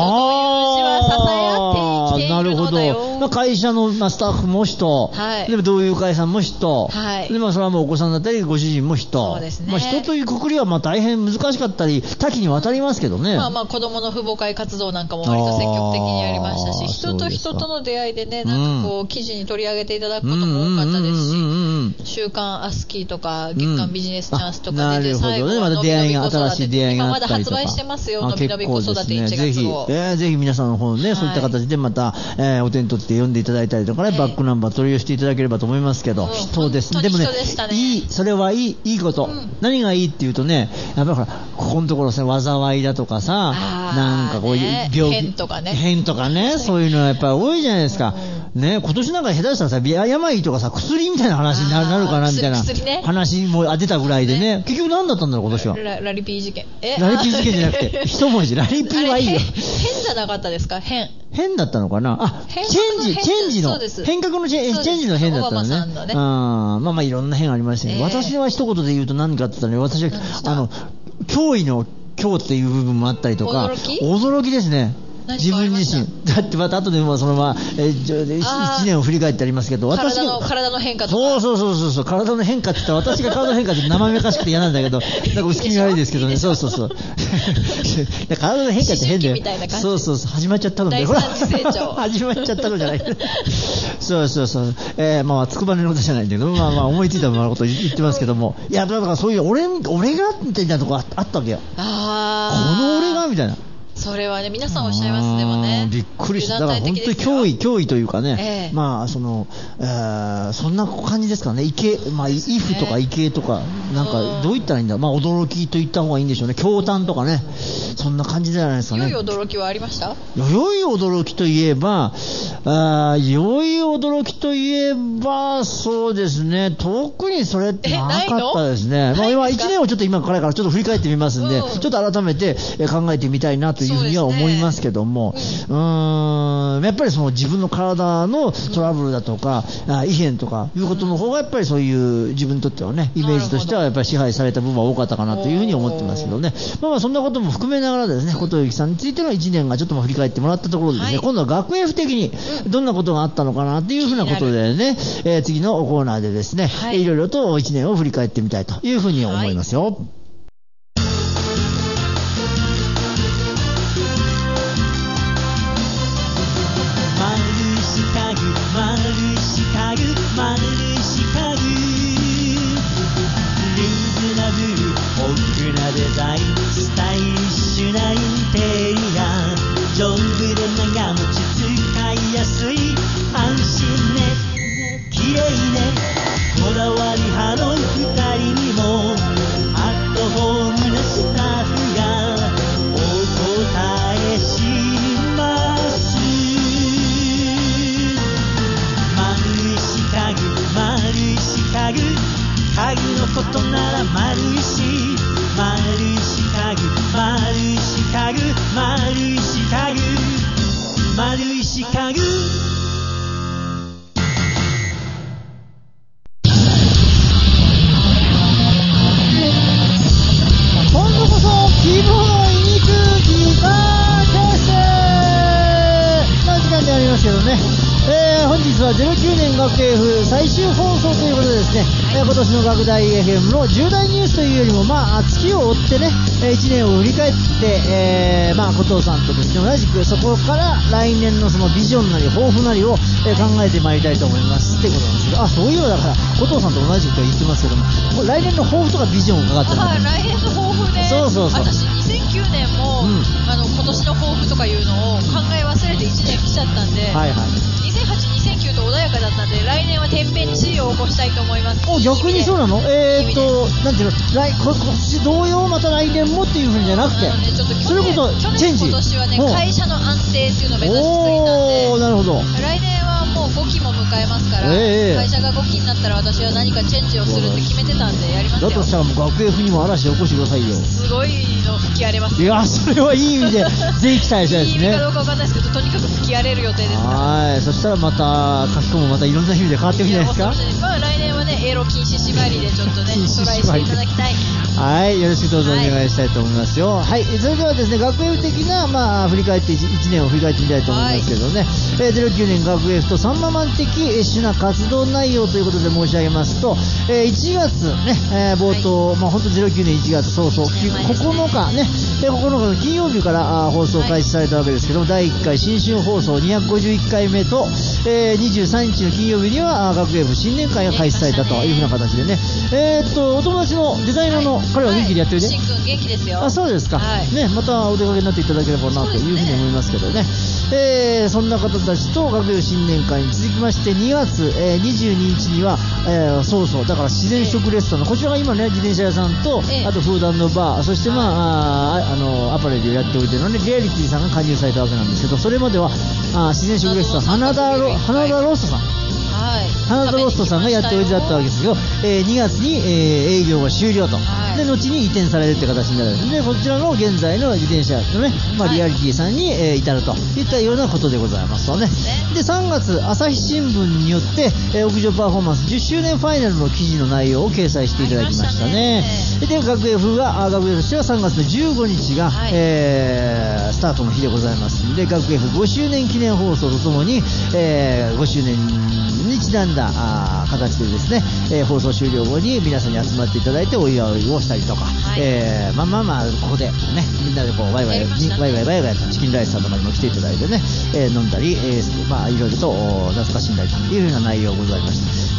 は支え合って生きているのだよ。
なるほど。会社のスタッフも人、でも同友会さんも人、でそれはもうお子さんだったりご主人も人、
そうですね。
人というくくりは大変難しかったり多岐にわたりますけどね。
子供の父母会活動なんかも割と積極的にやりましたし、人と人との出会いでね、なんかこう記事に取り上げていただくことも多かったですし、週刊アスキーとか月刊ビジネスチャンスとかで、最後はのびのび子育て、今まだ発売してますよ、のびのび子育て1月号。
ぜひ皆さんの方ね、そういった形でまた、お手に取って読んでいただいたりとかね、バックナンバー取り寄せていただければと思いますけど、人ですね。でもね、それはいいこと、何がいいっていうとね、やっぱりここのところ災いだとかさ、なんかこういう病気変とかね、そういうのはやっぱり多いじゃないですか。ね、今年なんか下手したら病とか薬みたいな話になるかなみたいな話も出たぐらいでね、結局何だったんだろう今年は。
ラリピー事件。
ラリピー事件じゃなくて一文字ラリピーはいいよ。
変じゃなかったですか。変
だったのかな。チェンジの変革のチェンジの変だったのね。まあいろんな変ありましたけど、私は一言で言うと何かって言ったらね、私は脅威の脅っていう部分もあったりとか、驚きですね。自分自身だってまた後でその1年を振り返ってありますけど、私
体の変化とか、
そう体の変化って言ったら、私が体の変化って生めかしくて嫌なんだけど、なんか薄気味悪いですけどね。そう体の変化って変だよ。そう始まっちゃったので、ほら始まっちゃったのじゃない。まあつくばねのことじゃないんだけど、まあ思いついたままのこと言ってますけども、いやだからそういう俺がみたいなとこあったわけよ。この俺がみたいな。
それはね、皆さんおっしゃいます。でもね、
びっくりした。だから本当に脅威というかね、まあそんな感じですかね。まあイフとかイケとか、なんかどう言ったらいいんだ。まあ驚きと言った方がいいんでしょうね。驚嘆とかね、そんな感じじゃないですかね。
良い驚きはありました？
良い驚きといえば、そうですね。特にそれってなかったですね。まあ今1年をちょっと今からちょっと振り返ってみますんで、ちょっと改めて考えてみたいなというふうには思いますけども、やっぱりその自分の体のトラブルだとか、異変とかいうことの方がやっぱりそういう自分にとってはね、イメージとしてはやっぱり支配された部分は多かったかなというふうに思ってますけどね。まあそんなことも含めながらですね、琴幸さんについての1年がちょっと振り返ってもらったところでですね、今度は学園的にどんなことがあったのかなっていうふうなことでね、次のコーナーでですね、いろいろと1年を振り返ってみたいというふうに思いますよ。
デザインスタイリッシュなインテリア、丈夫で長持ち使いやすい、安心ね、綺麗ね、こだわり派の2人にもアットホームなスタッフがお答えします。丸石家具、丸石家具、家具のことなら丸石、丸石家具、丸石家具、丸石家具、丸石家具。
今度こそ希望の言いにくギター教室の時間でありますけどね、本日は09年学 F 最終放送ということでですね、今年の学大 FM の重大ニュースというよりも、月を追ってね、1年を振り返って、後藤さんとですね、同じくそこから来年のそのビジョンなり抱負なりを、考えてまいりたいと思いますってことなんですけど、そういうのだから後藤さんと同じくと言ってますけども、来年の抱負とかビジョンを伺ってます。
来年の抱負ね。私2009年も、今年の抱負とかいうのを考え忘れて1年来ちゃったんで、2008、2009と穏やかだったんで、来年は天変地異を起こしたいと思います。
逆にそうなの？なんていうの、今年同様また来年もっていうふうじゃなくて、
ちょっと
それこそチェンジ。
今年はね、会社の安定っていうのを目指しすぎたんで、
なるほど。
来年はもう5期も迎えますから、会社が5期になったら私は何かチェンジをするって決めてたんでやりますよ。
だとしたらもう学 F にも嵐を起こしてくださいよ。
すごいの吹き荒れます。
いや、それはいい意味でぜひ期待したいですね。
いい意味かどうかわかんないですけど、とにかく吹き荒れる予定ですから。
はい、そしたらまた書き込むまたいろんな意味で変わっていくんじゃないですか。
来年はね、エロ禁止縛りでちょっとね、トライしていただきたい。
はい、よろしくどうぞお願いしたいと思いますよ。はい、それではですね、学 F 的な、振り返って1年を振り返ってみたいと思いますけどね、09年学 F とサンママン的主な活動内容ということで申し上げますと、1月ね、冒頭、本当09年1月早々、9日ね、9日の金曜日から放送開始されたわけですけども、第1回新春放送251回目と、23日の金曜日には学 F 新年会が開始されたというふうな形でね、お友達のデザイナーの彼は元気でやってるね。
しんくん元気ですよ。
そうですか、ね、またお出かけになっていただければなというふうに思いますけどね。そんな方たちと学 F 新年会に続きまして2月、22日には、だから自然食レストラン、こちらが今ね、自転車屋さんと、あとフード&バー、そしてアパレルをやっておいてのね、リアリティさんが加入されたわけなんですけど、それまでは自然食レストラン花田ローストさん、花田ローストさんがやっておいでだったわけですけど、2月に、営業が終了と、で後に移転されるって形になるんですね。こちらの現在の自転車のね、リアリティさんに、至るといったようなことでございますとね。で3月、朝日新聞によって、屋上パフォーマンス10周年ファイナルの記事の内容を掲載していただきましたね。で学 F としては3月の15日が、スタートの日でございますので、学 F5 周年記念放送とともに、5周年にちなんだ形でですね、放送終了後に皆さんに集まっていただいてお祝いをしたりとか、ここでね、みんなでこうワイワイとチキンライスさんとかにも来ていただいてね、飲んだり、いろいろと懐かしんだりというような内容ございました。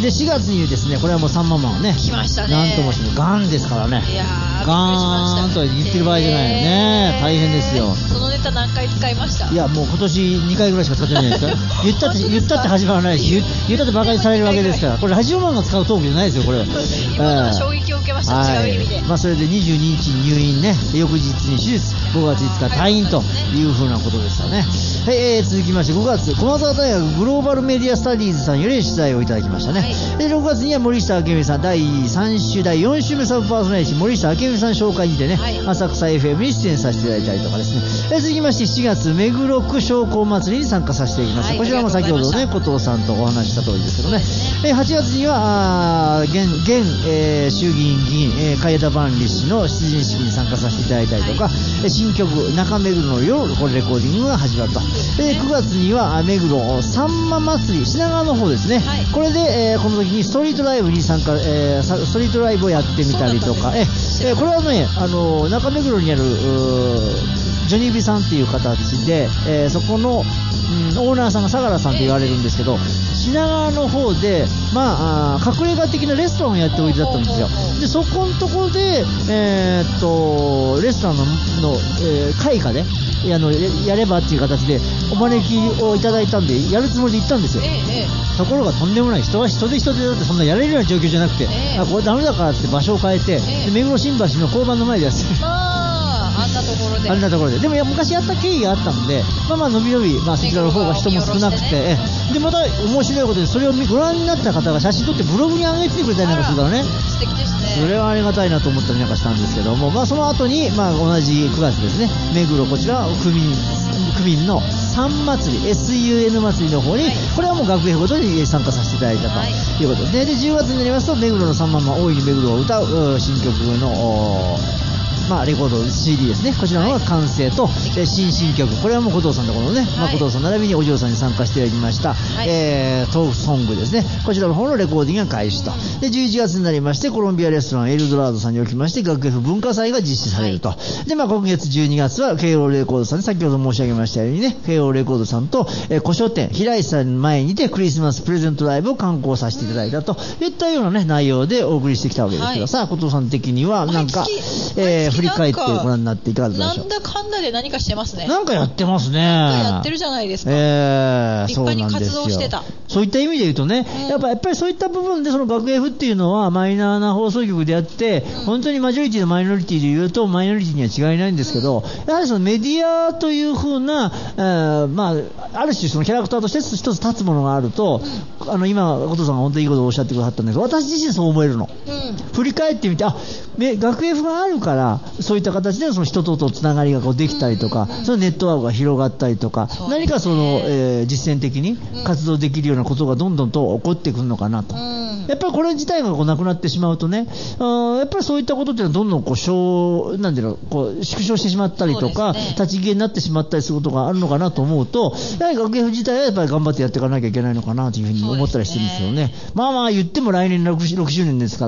で4月にですね、これはもう3万をね、
来ましたね。
なんともしてもガンですからね。
いやー、
ガーンと言ってる場合じゃないよね。大変ですよ。
そのネタ何回使いました？
いや、もう今年2回ぐらいしか使ってないですか言ったって始まらないし、言ったって馬鹿にされるわけですから、これラジオマンが使うトークじゃないですよ、これ。
今の衝撃を受けました、
はい、
違う意味で。
まあ、それで22日に入院ね、翌日に手術、5月5日退院というふうなことでしたね。はい、続きまして5月、駒澤大学グローバルメディアスタディーズさんより取材をいただきましたね。はい、で6月には森下明美さん、第3週第4週目サブパーソナリティ森下明美さん紹介にてね、はい、浅草 FM に出演させていただいたりとかですね。続きまして7月、目黒区商工祭りに参加させていただきました。はい、こちらも先ほどね、後藤さんとお話した通りですけどね。8月には現衆議院議員、海江田万里氏の出陣式に参加させていただいたりとか、新曲中目黒の夜、これレコーディングが始まると。9月には目黒さんま祭り、品川の方ですね。はい、これで、この時にストリートライブに参加、ストリートライブをやってみたりとか、これはね、中目黒にあるジョニービさんっていう形で、そこの、オーナーさんが相良さんと言われるんですけど、品川の方で、まあ、隠れ家的なレストランをやっておいでだったんですよ。でそこのところで、レストランの、会下でやればっていう形でお招きをいただいたんでやるつもりで行ったんですよ。ところがとんでもない、人は人でだってそんなやれるような状況じゃなくて、これダメだからって場所を変えて、目黒新橋の交番の前でやって
あんなところで
でも昔やった経緯があったので、まあ伸び伸び、そちらの方が人も少なくて、でまた面白いことでそれをご覧になった方が写真撮ってブログに上げてくれたりなんかするからね、
素敵ですね。
それはありがたいなと思ったりなんかしたんですけども、その後に、同じ9月ですね、目黒こちら区民のサン祭り SUN 祭りの方に、これはもう学園ごとに参加させていただいたということで、で10月になりますと目黒の3万大いに目黒を歌う新曲のレコード CD ですね、こちらの方が完成と、新曲、これはもう後藤さんのところのね、後藤さん並びにお嬢さんに参加していただきました、トークソングですね、こちらの方のレコーディングが開始と。で11月になりましてコロンビアレストランエルドラードさんにおきまして学 F 文化祭が実施されると。で今月12月は慶応レコードさんで、先ほど申し上げましたようにね、慶応レコードさんと、古書店平井さん前にてクリスマスプレゼントライブを敢行させていただいたといったようなね内容でお送りしてきたわけですけど、さあ後藤さん的にはなんか振り返ってご覧になっていかがでしょう。
なんだかんだで何かしてますね。
なんかやってますね。
なんかやってるじゃないですか。立派に活動してた。
そういった意味で言うとね、やっぱりそういった部分でその学 F っていうのはマイナーな放送局であって、本当にマジョリティのマイノリティで言うとマイノリティには違いないんですけど、やはりそのメディアという風な、ある種そのキャラクターとして一つ立つものがあると、今後藤さんが本当にいいことをおっしゃってくださったんですけど、私自身そう思えるの。振り返ってみて、学 F があるからそういった形でその人とつながりができたりとか、そのネットワークが広がったりとか、何かその、実践的に活動できるようなことがどんどんと起こってくるのかなと。やっぱりこれ自体がなくなってしまうとね、やっぱりそういったことっていうのはどんどん縮小してしまったりとか、立ち消えになってしまったりすることがあるのかなと思うと、やはり学 F 自体はやっぱり頑張ってやっていかなきゃいけないのかなというふうに思ったりしてるんですよね。言っても来年6周年ですから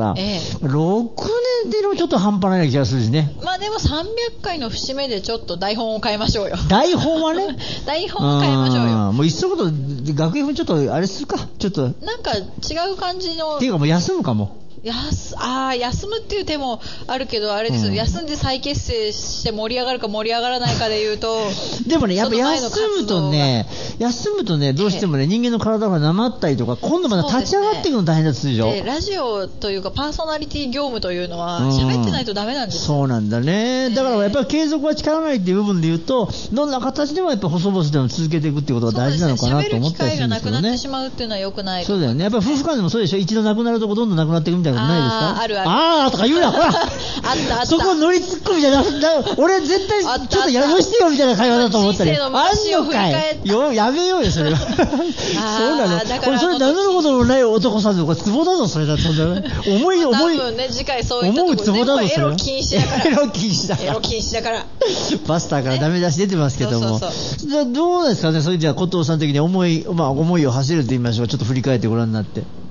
、6年でのちょっと半端ない気がするしね。
でも300回の節目でちょっと台本を変えましょうよ。
台本はね
台本を変えましょうよ。
もういっそこと学園ちょっとあれするか、ちょっと
なんか違う感じの
っていうかもう休むかも。
休むっていう手もあるけど、あれですよ、休んで再結成して盛り上がるか盛り上がらないかでいうと
でもね、やっぱ休むとねどうしてもね、人間の体がなまったりとか、今度また立ち上がっていくの大変だったでしょ。
ラジオというかパーソナリティ業務というのは喋ってないとダメなんですよ。
そうなんだね。だからやっぱり継続は力ないっていう部分で言うと、どんな形でもやっぱ細々でも続けていくっていうことが大事なのかなと思ったりするんですけどね。喋る機会がなくなってしまうっていうのは良くない。
そう
だよね。やっぱり夫婦間でもそうでしょ。一度なくなるとこどんどんなくなっていくみたいなことないですか。
ある
とか言うな、ほら
あった
そこ乗りツッコミじゃなくて、俺絶対ちょっとやらしてよみたいな会話だと思ったり、あんのかいやめようよそれはそうなの。俺それ名乗ることのない男さんのツボだぞ、それだと思
うね、次回そういったところ
ツボだぞ、
エロ禁止だから
エロ禁止だからバスターからダメ出し出てますけども、どうですかね。それじゃあ後藤さん的に思いを馳せると言いましょうか。ちょっと振り返ってご覧になって。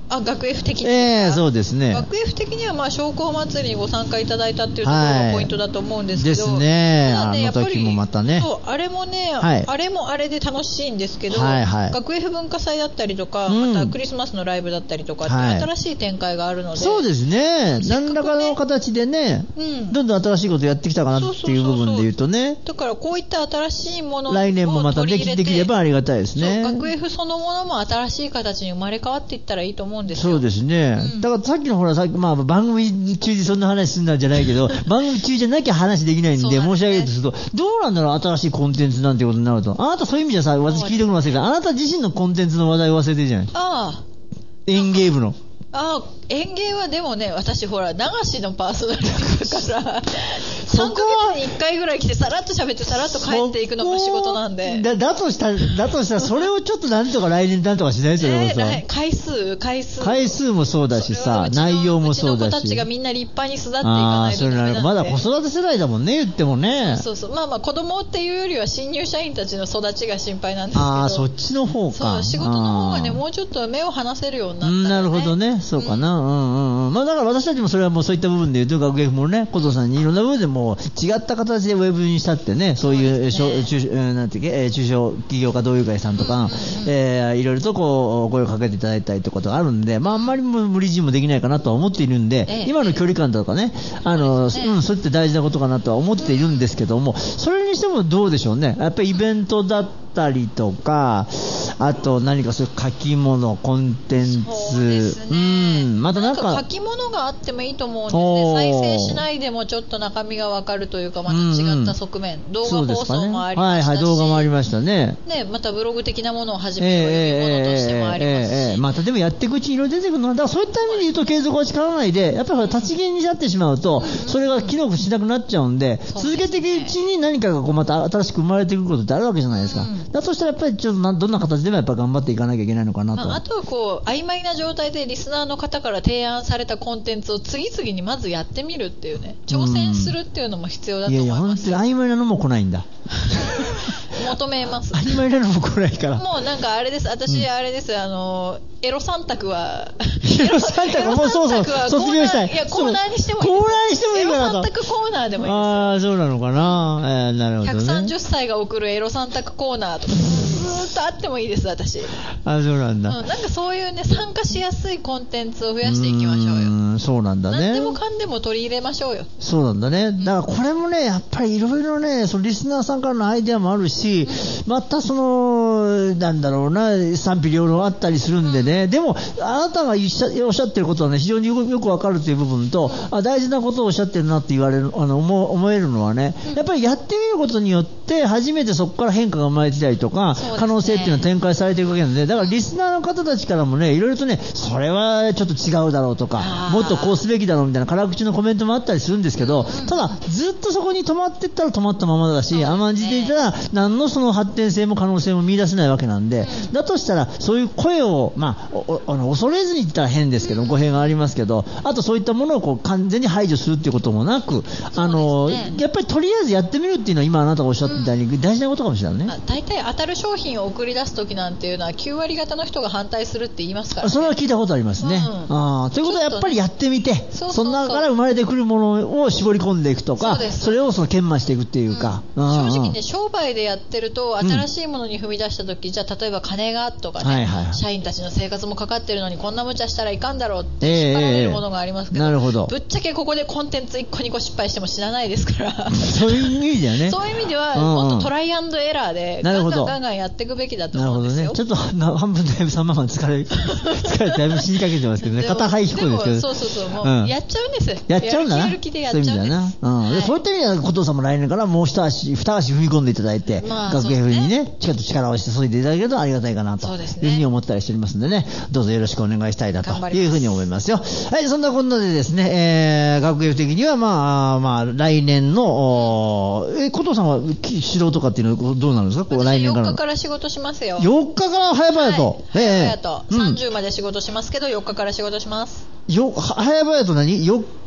学 F 的にですか？
そうですね。
学 F 的にはまあ商工祭りにご参加いただいたっていうところがポイントだと思うんですけど、
ですね。
ただね、
あの時もまたね。
そう、あれもね、あれもあれで楽しいんですけど、学 F 文化祭だったりとか、またクリスマスのライブだったりとかって新しい展開があるので、
そうですね。何らかの形でね、どんどん新しいことやってきたかなっていう部分で言うとね。
だからこういった新しいものを
来年もまたできればありがたいですね。
学 F そのものも新しい形に生まれ変わっていったらいいと思うんですよ。
そうですね。だからさっきのほら、番組中でそんな話すんなんじゃないけど、番組中じゃなきゃ話できないんで、申し上げるとすると、どうなんだろう、新しいコンテンツなんてことになると。あなたそういう意味じゃさ、私聞いておくの忘れてた。あなた自身のコンテンツの話題を忘れてるじゃない。演芸部の。
演芸はでもね、私ほら流しのパーソナリティだから3ヶ月に1回ぐらい来てさらっと喋ってさらっと帰っていくのが仕事なんで、
だとしたらそれをちょっとなんとか来年なんとかしないとよ。
回数
もそうだしさ、内容もそうだし、うちの
子たちがみんな立派に育っていかないとダメなんで。
まだ子育て世代だもんね、言ってもね。
そうまあ子供っていうよりは新入社員たちの育ちが心配なんですけど、
そっちの方か。
そう仕事の方がね、もうちょっと目を離せるようになったらね。
なるほどね、そうかな。まあだから私たちもそれはもうそういった部分で言うと、学芸もね、小藤さんにいろんな部分でも違った形でウェブにしたってね、そういうなんていう中小企業家同友会さんとか、いろいろとこう声をかけていただいたりということがあるんで、あんまり無理強いもできないかなとは思っているんで、今の距離感とかね、そういった大事なことかなとは思っているんですけども、それにしてもどうでしょうね。やっぱりイベントだったりとか、あと何かそういう書き物、コンテンツ、またなんか
書き物があってもいいと思うんですね。再生しないでもちょっと中身がわかるというか、また違った側面、動画放送もありましたし、
動画もありましたね。
またブログ的なものを始めるものとしてもありますし、
またでもやっていくうちにいろいろ出てくるのは、だからそういった意味で言うと継続は力ないで、やっぱり立ち消えになってしまうと、それが機能しなくなっちゃうんで、続けていくうちに何かがまた新しく生まれてくることってあるわけじゃないですか。だとしたらやっぱりちょっとどんな形でもやっぱ頑張っていかなきゃいけないのかなと。
あとは曖昧な状態でリスナーの方から提案されたコンテンツを次々にまずやってみるっていうね、挑戦するっていうのも必要だと思います。
本当に曖昧なのも来ないんだ。
求めます。
曖昧なのも来ないから。
もうなんかあれです。私あれです。エロ三択は
もうそう卒業したい。
いやコーナーにしてもいい。
コーナーにしてもいいかなと。
エロ三択コーナーでもいいです。
そうなのかな。なるほどね。
130歳が送るエロ三択コーナーとかずーっとあってもいいです私。
そうなんだ。
なんかそういうね参加しやすいコンテンツを増やしていきましょうよ。
そうなんだね。
何でもかんでも取り入れましょうよ。
そうなんだね。だからこれもねやっぱりいろいろね、そのリスナーさんからのアイデアもあるし、またそのなんだろうな、賛否両論あったりするんでね。でもあなたがおっしゃってることはね非常によくわかるという部分と、大事なことをおっしゃってるなって言われる思えるのはね、やっぱりやってみることによって初めてそこから変化が生まれてきたりとか、可能性っていうのは展開されていくわけなんで、だからリスナーの方たちからもねいろいろとね、それはちょっと違うだろうとか、もっとこうすべきだろうみたいな辛口のコメントもあったりするんですけど、ただずっとそこに止まっていったら止まったままだし、甘んじていたら何のその発展性も可能性も見出せないわけなんで、だとしたらそういう声を恐れずに言ったら変ですけど、語弊がありますけど、あとそういったものを完全に排除するっていうこともなく、やっぱりとりあえずやってみるっていうのは今あなたがおっしゃってたように大事なことかもしれないね。
大体当たる商品を送り出すときなんていうのは9割方の人が反対するって言いますからね。
それは聞いたことありますね。ということはやっぱりやってみて、その中から生まれてくるものを絞り込んでいくとか、それを研磨していくっていうか、
正直ね、商売でやってると新しいものに踏み出したとき、じゃあ例えば金がとかね、社員たちの生活もかかってるのにこんな無茶したらいかんだろうって引っ張られるものがありますけど、ぶっちゃけここでコンテンツ1個2個失敗しても知らないですから
そういう意味ではね、
そういう意味ではもっとトライアンドエラーでガンガンやっていくべきだと思うんですよ。
ちょっと半分だいぶ3万は疲れてだいぶ死にかけてますけどね、肩肺低いですけど、
そうもうやっちゃうんです。
やっちゃうんだな。
やる気でやっちゃうんです。
そういった意味では小藤さんも来年からもう二足踏み込んでいただいて、学芸風にね力をして注いでいただけるとありがたいかなというふうに思ったりしておりますんでね、どうぞよろしくお願いしたいなというふうに思いますよ。はい、そんなこんなでですね、学芸的には来年の小藤さんは指導とかっていうのはどうなるんですか。来年から
4日から仕事しますよ。
4日から早々と、
早々と30まで仕事しますけど4日から仕事します。
早々と何？4日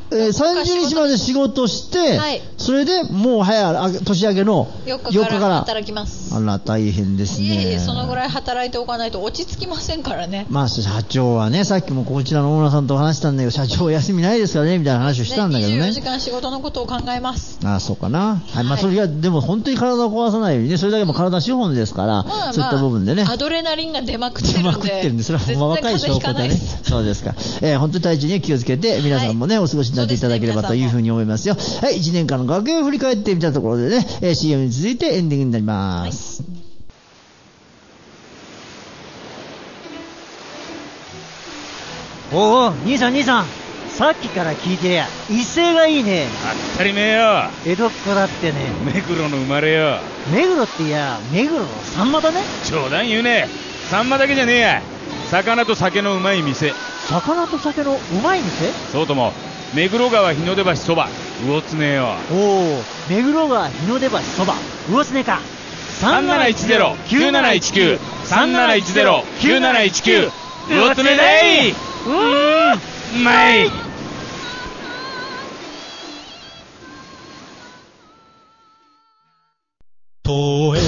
30日まで仕事して、
はい、
それでもう年明けの4日から
働きます。
あら大変ですね。
いえそのぐらい働いておかないと落ち着きませんからね。
まあ社長はね、さっきもこちらのオーナーさんと話したんだけど、社長休みないですからねみたいな話をしたんだけどね。
24時間仕事のことを考えます。
ああそうかな、はい、まあそれはでも本当に体を壊さないようにね、それだけも体資本ですから、そういった部分でね
アドレナリンが出まくってるんで、
それはほんま若い証拠だね。そうですか、本当に体調に気をつけて皆さんもね、お過ごしになっていただければというふうに思いますよ。はい、1年間の学園を振り返ってみたところでね、CM に続いてエンディングになります。
おお、兄さん、さっきから聞いてりゃ威勢がいいね。
当たり前よ。
江戸っ子だってね。
目黒の生まれよ。
目黒っていや、目黒のサンマだね。
冗談言うね。サンマだけじゃねえや。魚と酒のうまい店。
魚と酒のうまい店？
そうとも目黒川日の出橋そば魚つねよ。
おお、目黒川日の出橋そば魚つねか。
3710-9719 3710-9719魚つねだい。うまい。
東映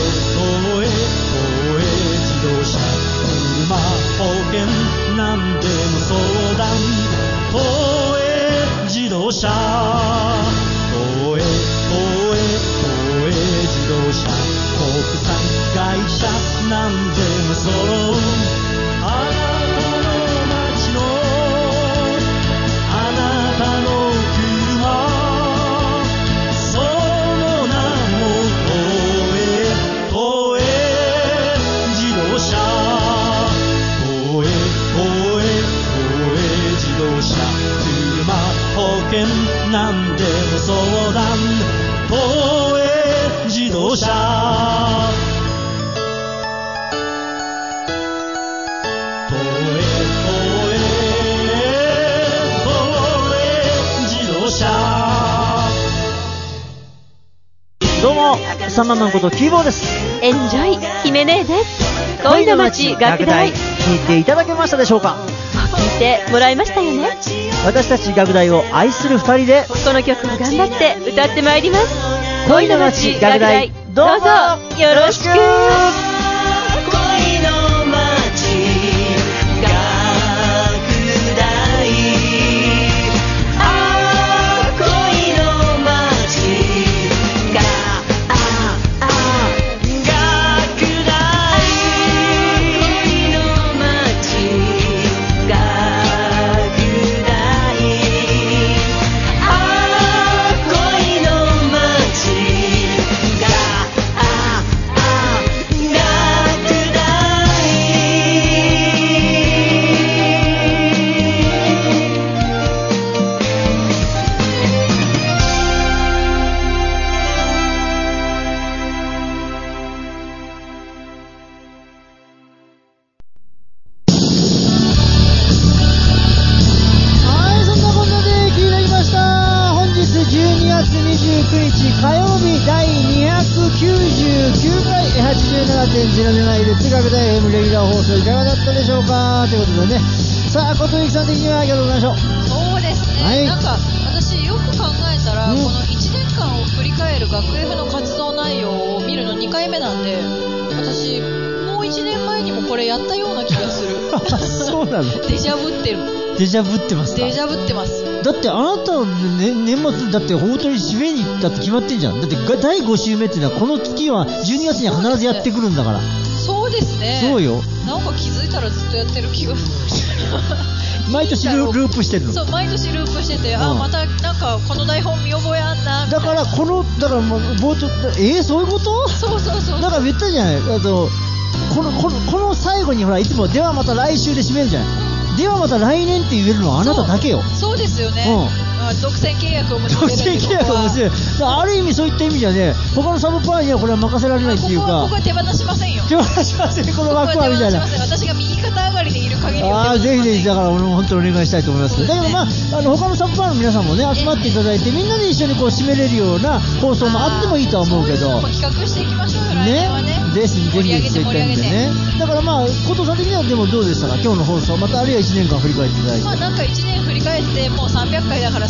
自動車車保険なんでも相談、東映自動車、東映自動車、国産会社なんでも揃う、あなたの街のあなたの車、その名も東映自動車、東映自動車、車保険なんでも相談、東映自動車、東映自動車。
どうも、サンママンことキーボーです。
エンジョイ姫姉です。恋の街学大、
聞いていただけましたでしょうか。
聞いてもらいましたよね。
私たち学大を愛する二人で
この曲を頑張って歌ってまいります。
恋の街学大、
どうぞよろしく。
さあ、小鳥さん的にはいかがでしょう。
そうですね、はい、なんか私よく考えたら、この1年間を振り返る学 F の活動内容を見るの2回目なんで、私もう1年前にもこれやったような気がする。
そうなの。
デジャブってる。
デジャブってますか。
デジャブってます。
だってあなた、ね、年末だって本当に締めに行ったって決まってんじゃん。だって第5週目っていうのはこの月は12月には必ずやってくるんだから。
そうですね。
そうよ。
なんか気づいたらずっとやってる気が
毎年ループしてるの。
そう、毎年ループしてて、あ、またなんかこの台本見覚えあんなみたいな。
だからもう冒頭そういうこと？
そうだ
から言ったじゃない。この最後にほらいつもではまた来週で締めるじゃない。ではまた来年って言えるのはあなただけよ。
そうですよね。独占契約を結べる。独
占契約を結べる。ある意味そういった意味じゃね、他のサブパーにはこれは任せられないっていうか。
ここは手放しませんよ。
手放しません、この枠はみたいな。
私が右肩上がりでいる限りは。
ぜひだから俺も本当にお願いしたいと思いますけど。だけど他のサブパーの皆さんもね集まっていただいて、みんなで一緒にこう締めれるような放送もあってもいいとは思うけど。
企画していきましょうよ。来年はね。
ぜひそういった意味でね。だから後藤さん的にはでもどうでしたか、今日の放送、またあるいは1年間振り返っていただいて。
なんか1年振り返ってもう300回だから、そ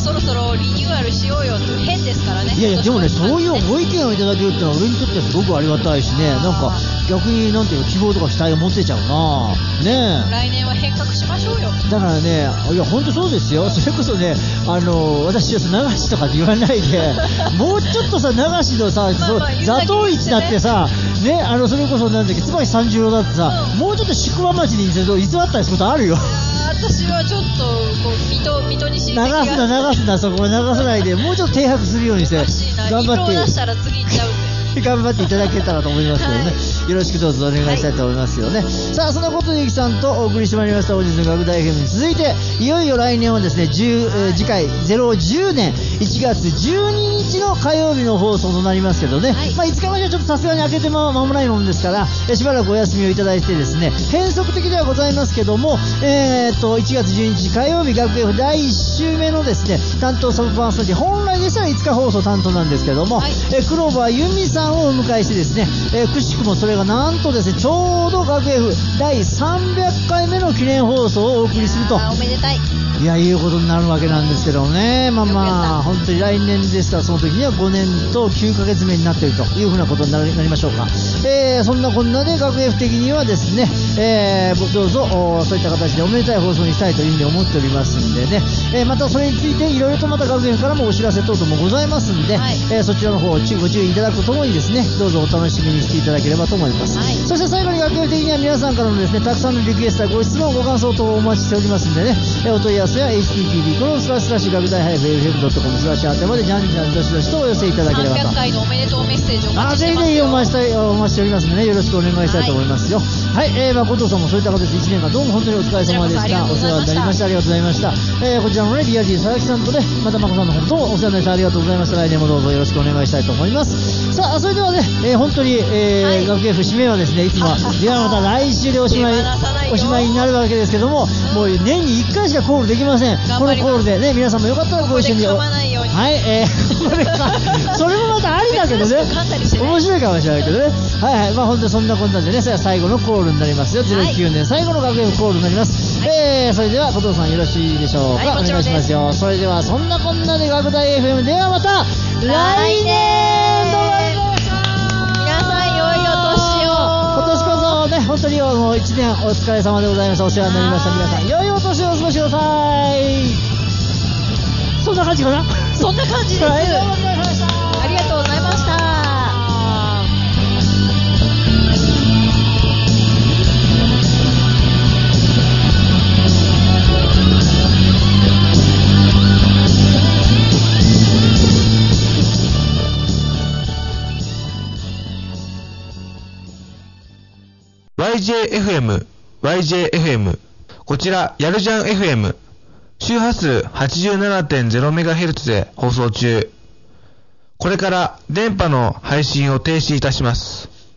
そろそろリニューアルしようよって変ですからね。
いやいや、でもね、そういうご意見をいただけるってのは俺にとってはすごくありがたいしね、なんか逆になんていうの、希望とか期待を持ってちゃうなねえ。
来年は変革しましょうよ。
だからね、いや本当そうですよ。それこそね、私は流しとかって言わないでもうちょっとさ、流しのさ、座頭市だってさね、それこそなんだっけ、椿三十郎だってさ、もうちょっと宿場町に偽ったりすることあるよ。
私はちょっとこう水戸に敷いて
流すな、そこ流さないで、もうちょっと停泊するようにして頑張って。
出したら次行っちゃうんで
頑張っていただけたらと思いますけどね、はい、よろしくどうぞお願いしたいと思いますよね、はい、さあそんなことでゆきさんとお送りしてまいりました本日の学大 FM に続いて、いよいよ来年はですね、次回010年1月12日の火曜日の放送となりますけどね、はい、5日まではちょっとさすがに開けて間もないもんですから、しばらくお休みをいただいてですね、変則的ではございますけども、1月12日火曜日学 F 第1週目のですね、担当サブパーソナリティ、本来でしたら5日放送担当なんですけども、はい、クローバー由美さんをお迎えしてですね、くしくもそれがなんとですね、ちょうど学 F 第300回目の記念放送をお送りすると。
おめでたい。
いや、いうことになるわけなんですけどね、まあ本当に来年でしたらその時には5年と9ヶ月目になっているというふうなことになりましょうか。そんなこんなで学 F 的にはですね、どうぞそういった形でおめでたい放送にしたいというふうに思っておりますんでね、またそれについていろいろとまた学 F からもお知らせ等々もございますんで、はい、そちらの方をご注意いただくとともにですね、どうぞお楽しみにしていただければと思います、はい、そして最後に学 F 的には皆さんからのですね、たくさんのリクエストやご質問ご感想等をお待ちしておりますんでね、お問い合わせや http 学大-fm.com/宛までじゃんじゃんどしどしとお寄せいただければと。
300回のおめでとうメッセージをお待ちしてますよ。
ぜひお待ちしておりますので、ね、よろしくお願いしたいと思いますよ。はい、後藤さんもそういった形で1年間どうも本当にお疲れ様でした。お世話になりました。ありがとうございました。こちらのね、リアリー佐々木さんとね、またまこさんの方もお世話になりました。ありがとうございました。来年もどうぞよろしくお願いしたいと思います。さあ、それではね、本当に、はい、学 F 締めはですね、いつもはではまた来週でおしまいになるわけですけども、もう年に1回しかコールできません。このコールでね、皆さんもよかったらご一緒に。はい、それもまたありだけどね、面白いかもしれないけどね。はいはい、まあ本当にそんなこんなでね、最後のコールになりますよ。09年最後の学 F コールになります。はい、それでは後藤さんよろしいでしょうか。はい、お願いしますよ。それではそんなこんなで学大 FM ではまた来年どうもありがとうございました。
皆さん良いお年を。
今年こそね、本当に1年お疲れ様でございました。お世話になりました。皆さん良いお年をお過ごしください。そんな感じかな。
そんな感じです。ありがとうございました。ありがとうございました。
YJFM。こちら、やるじゃん FM。周波数 87.0MHz で放送中。これから電波の配信を停止いたします。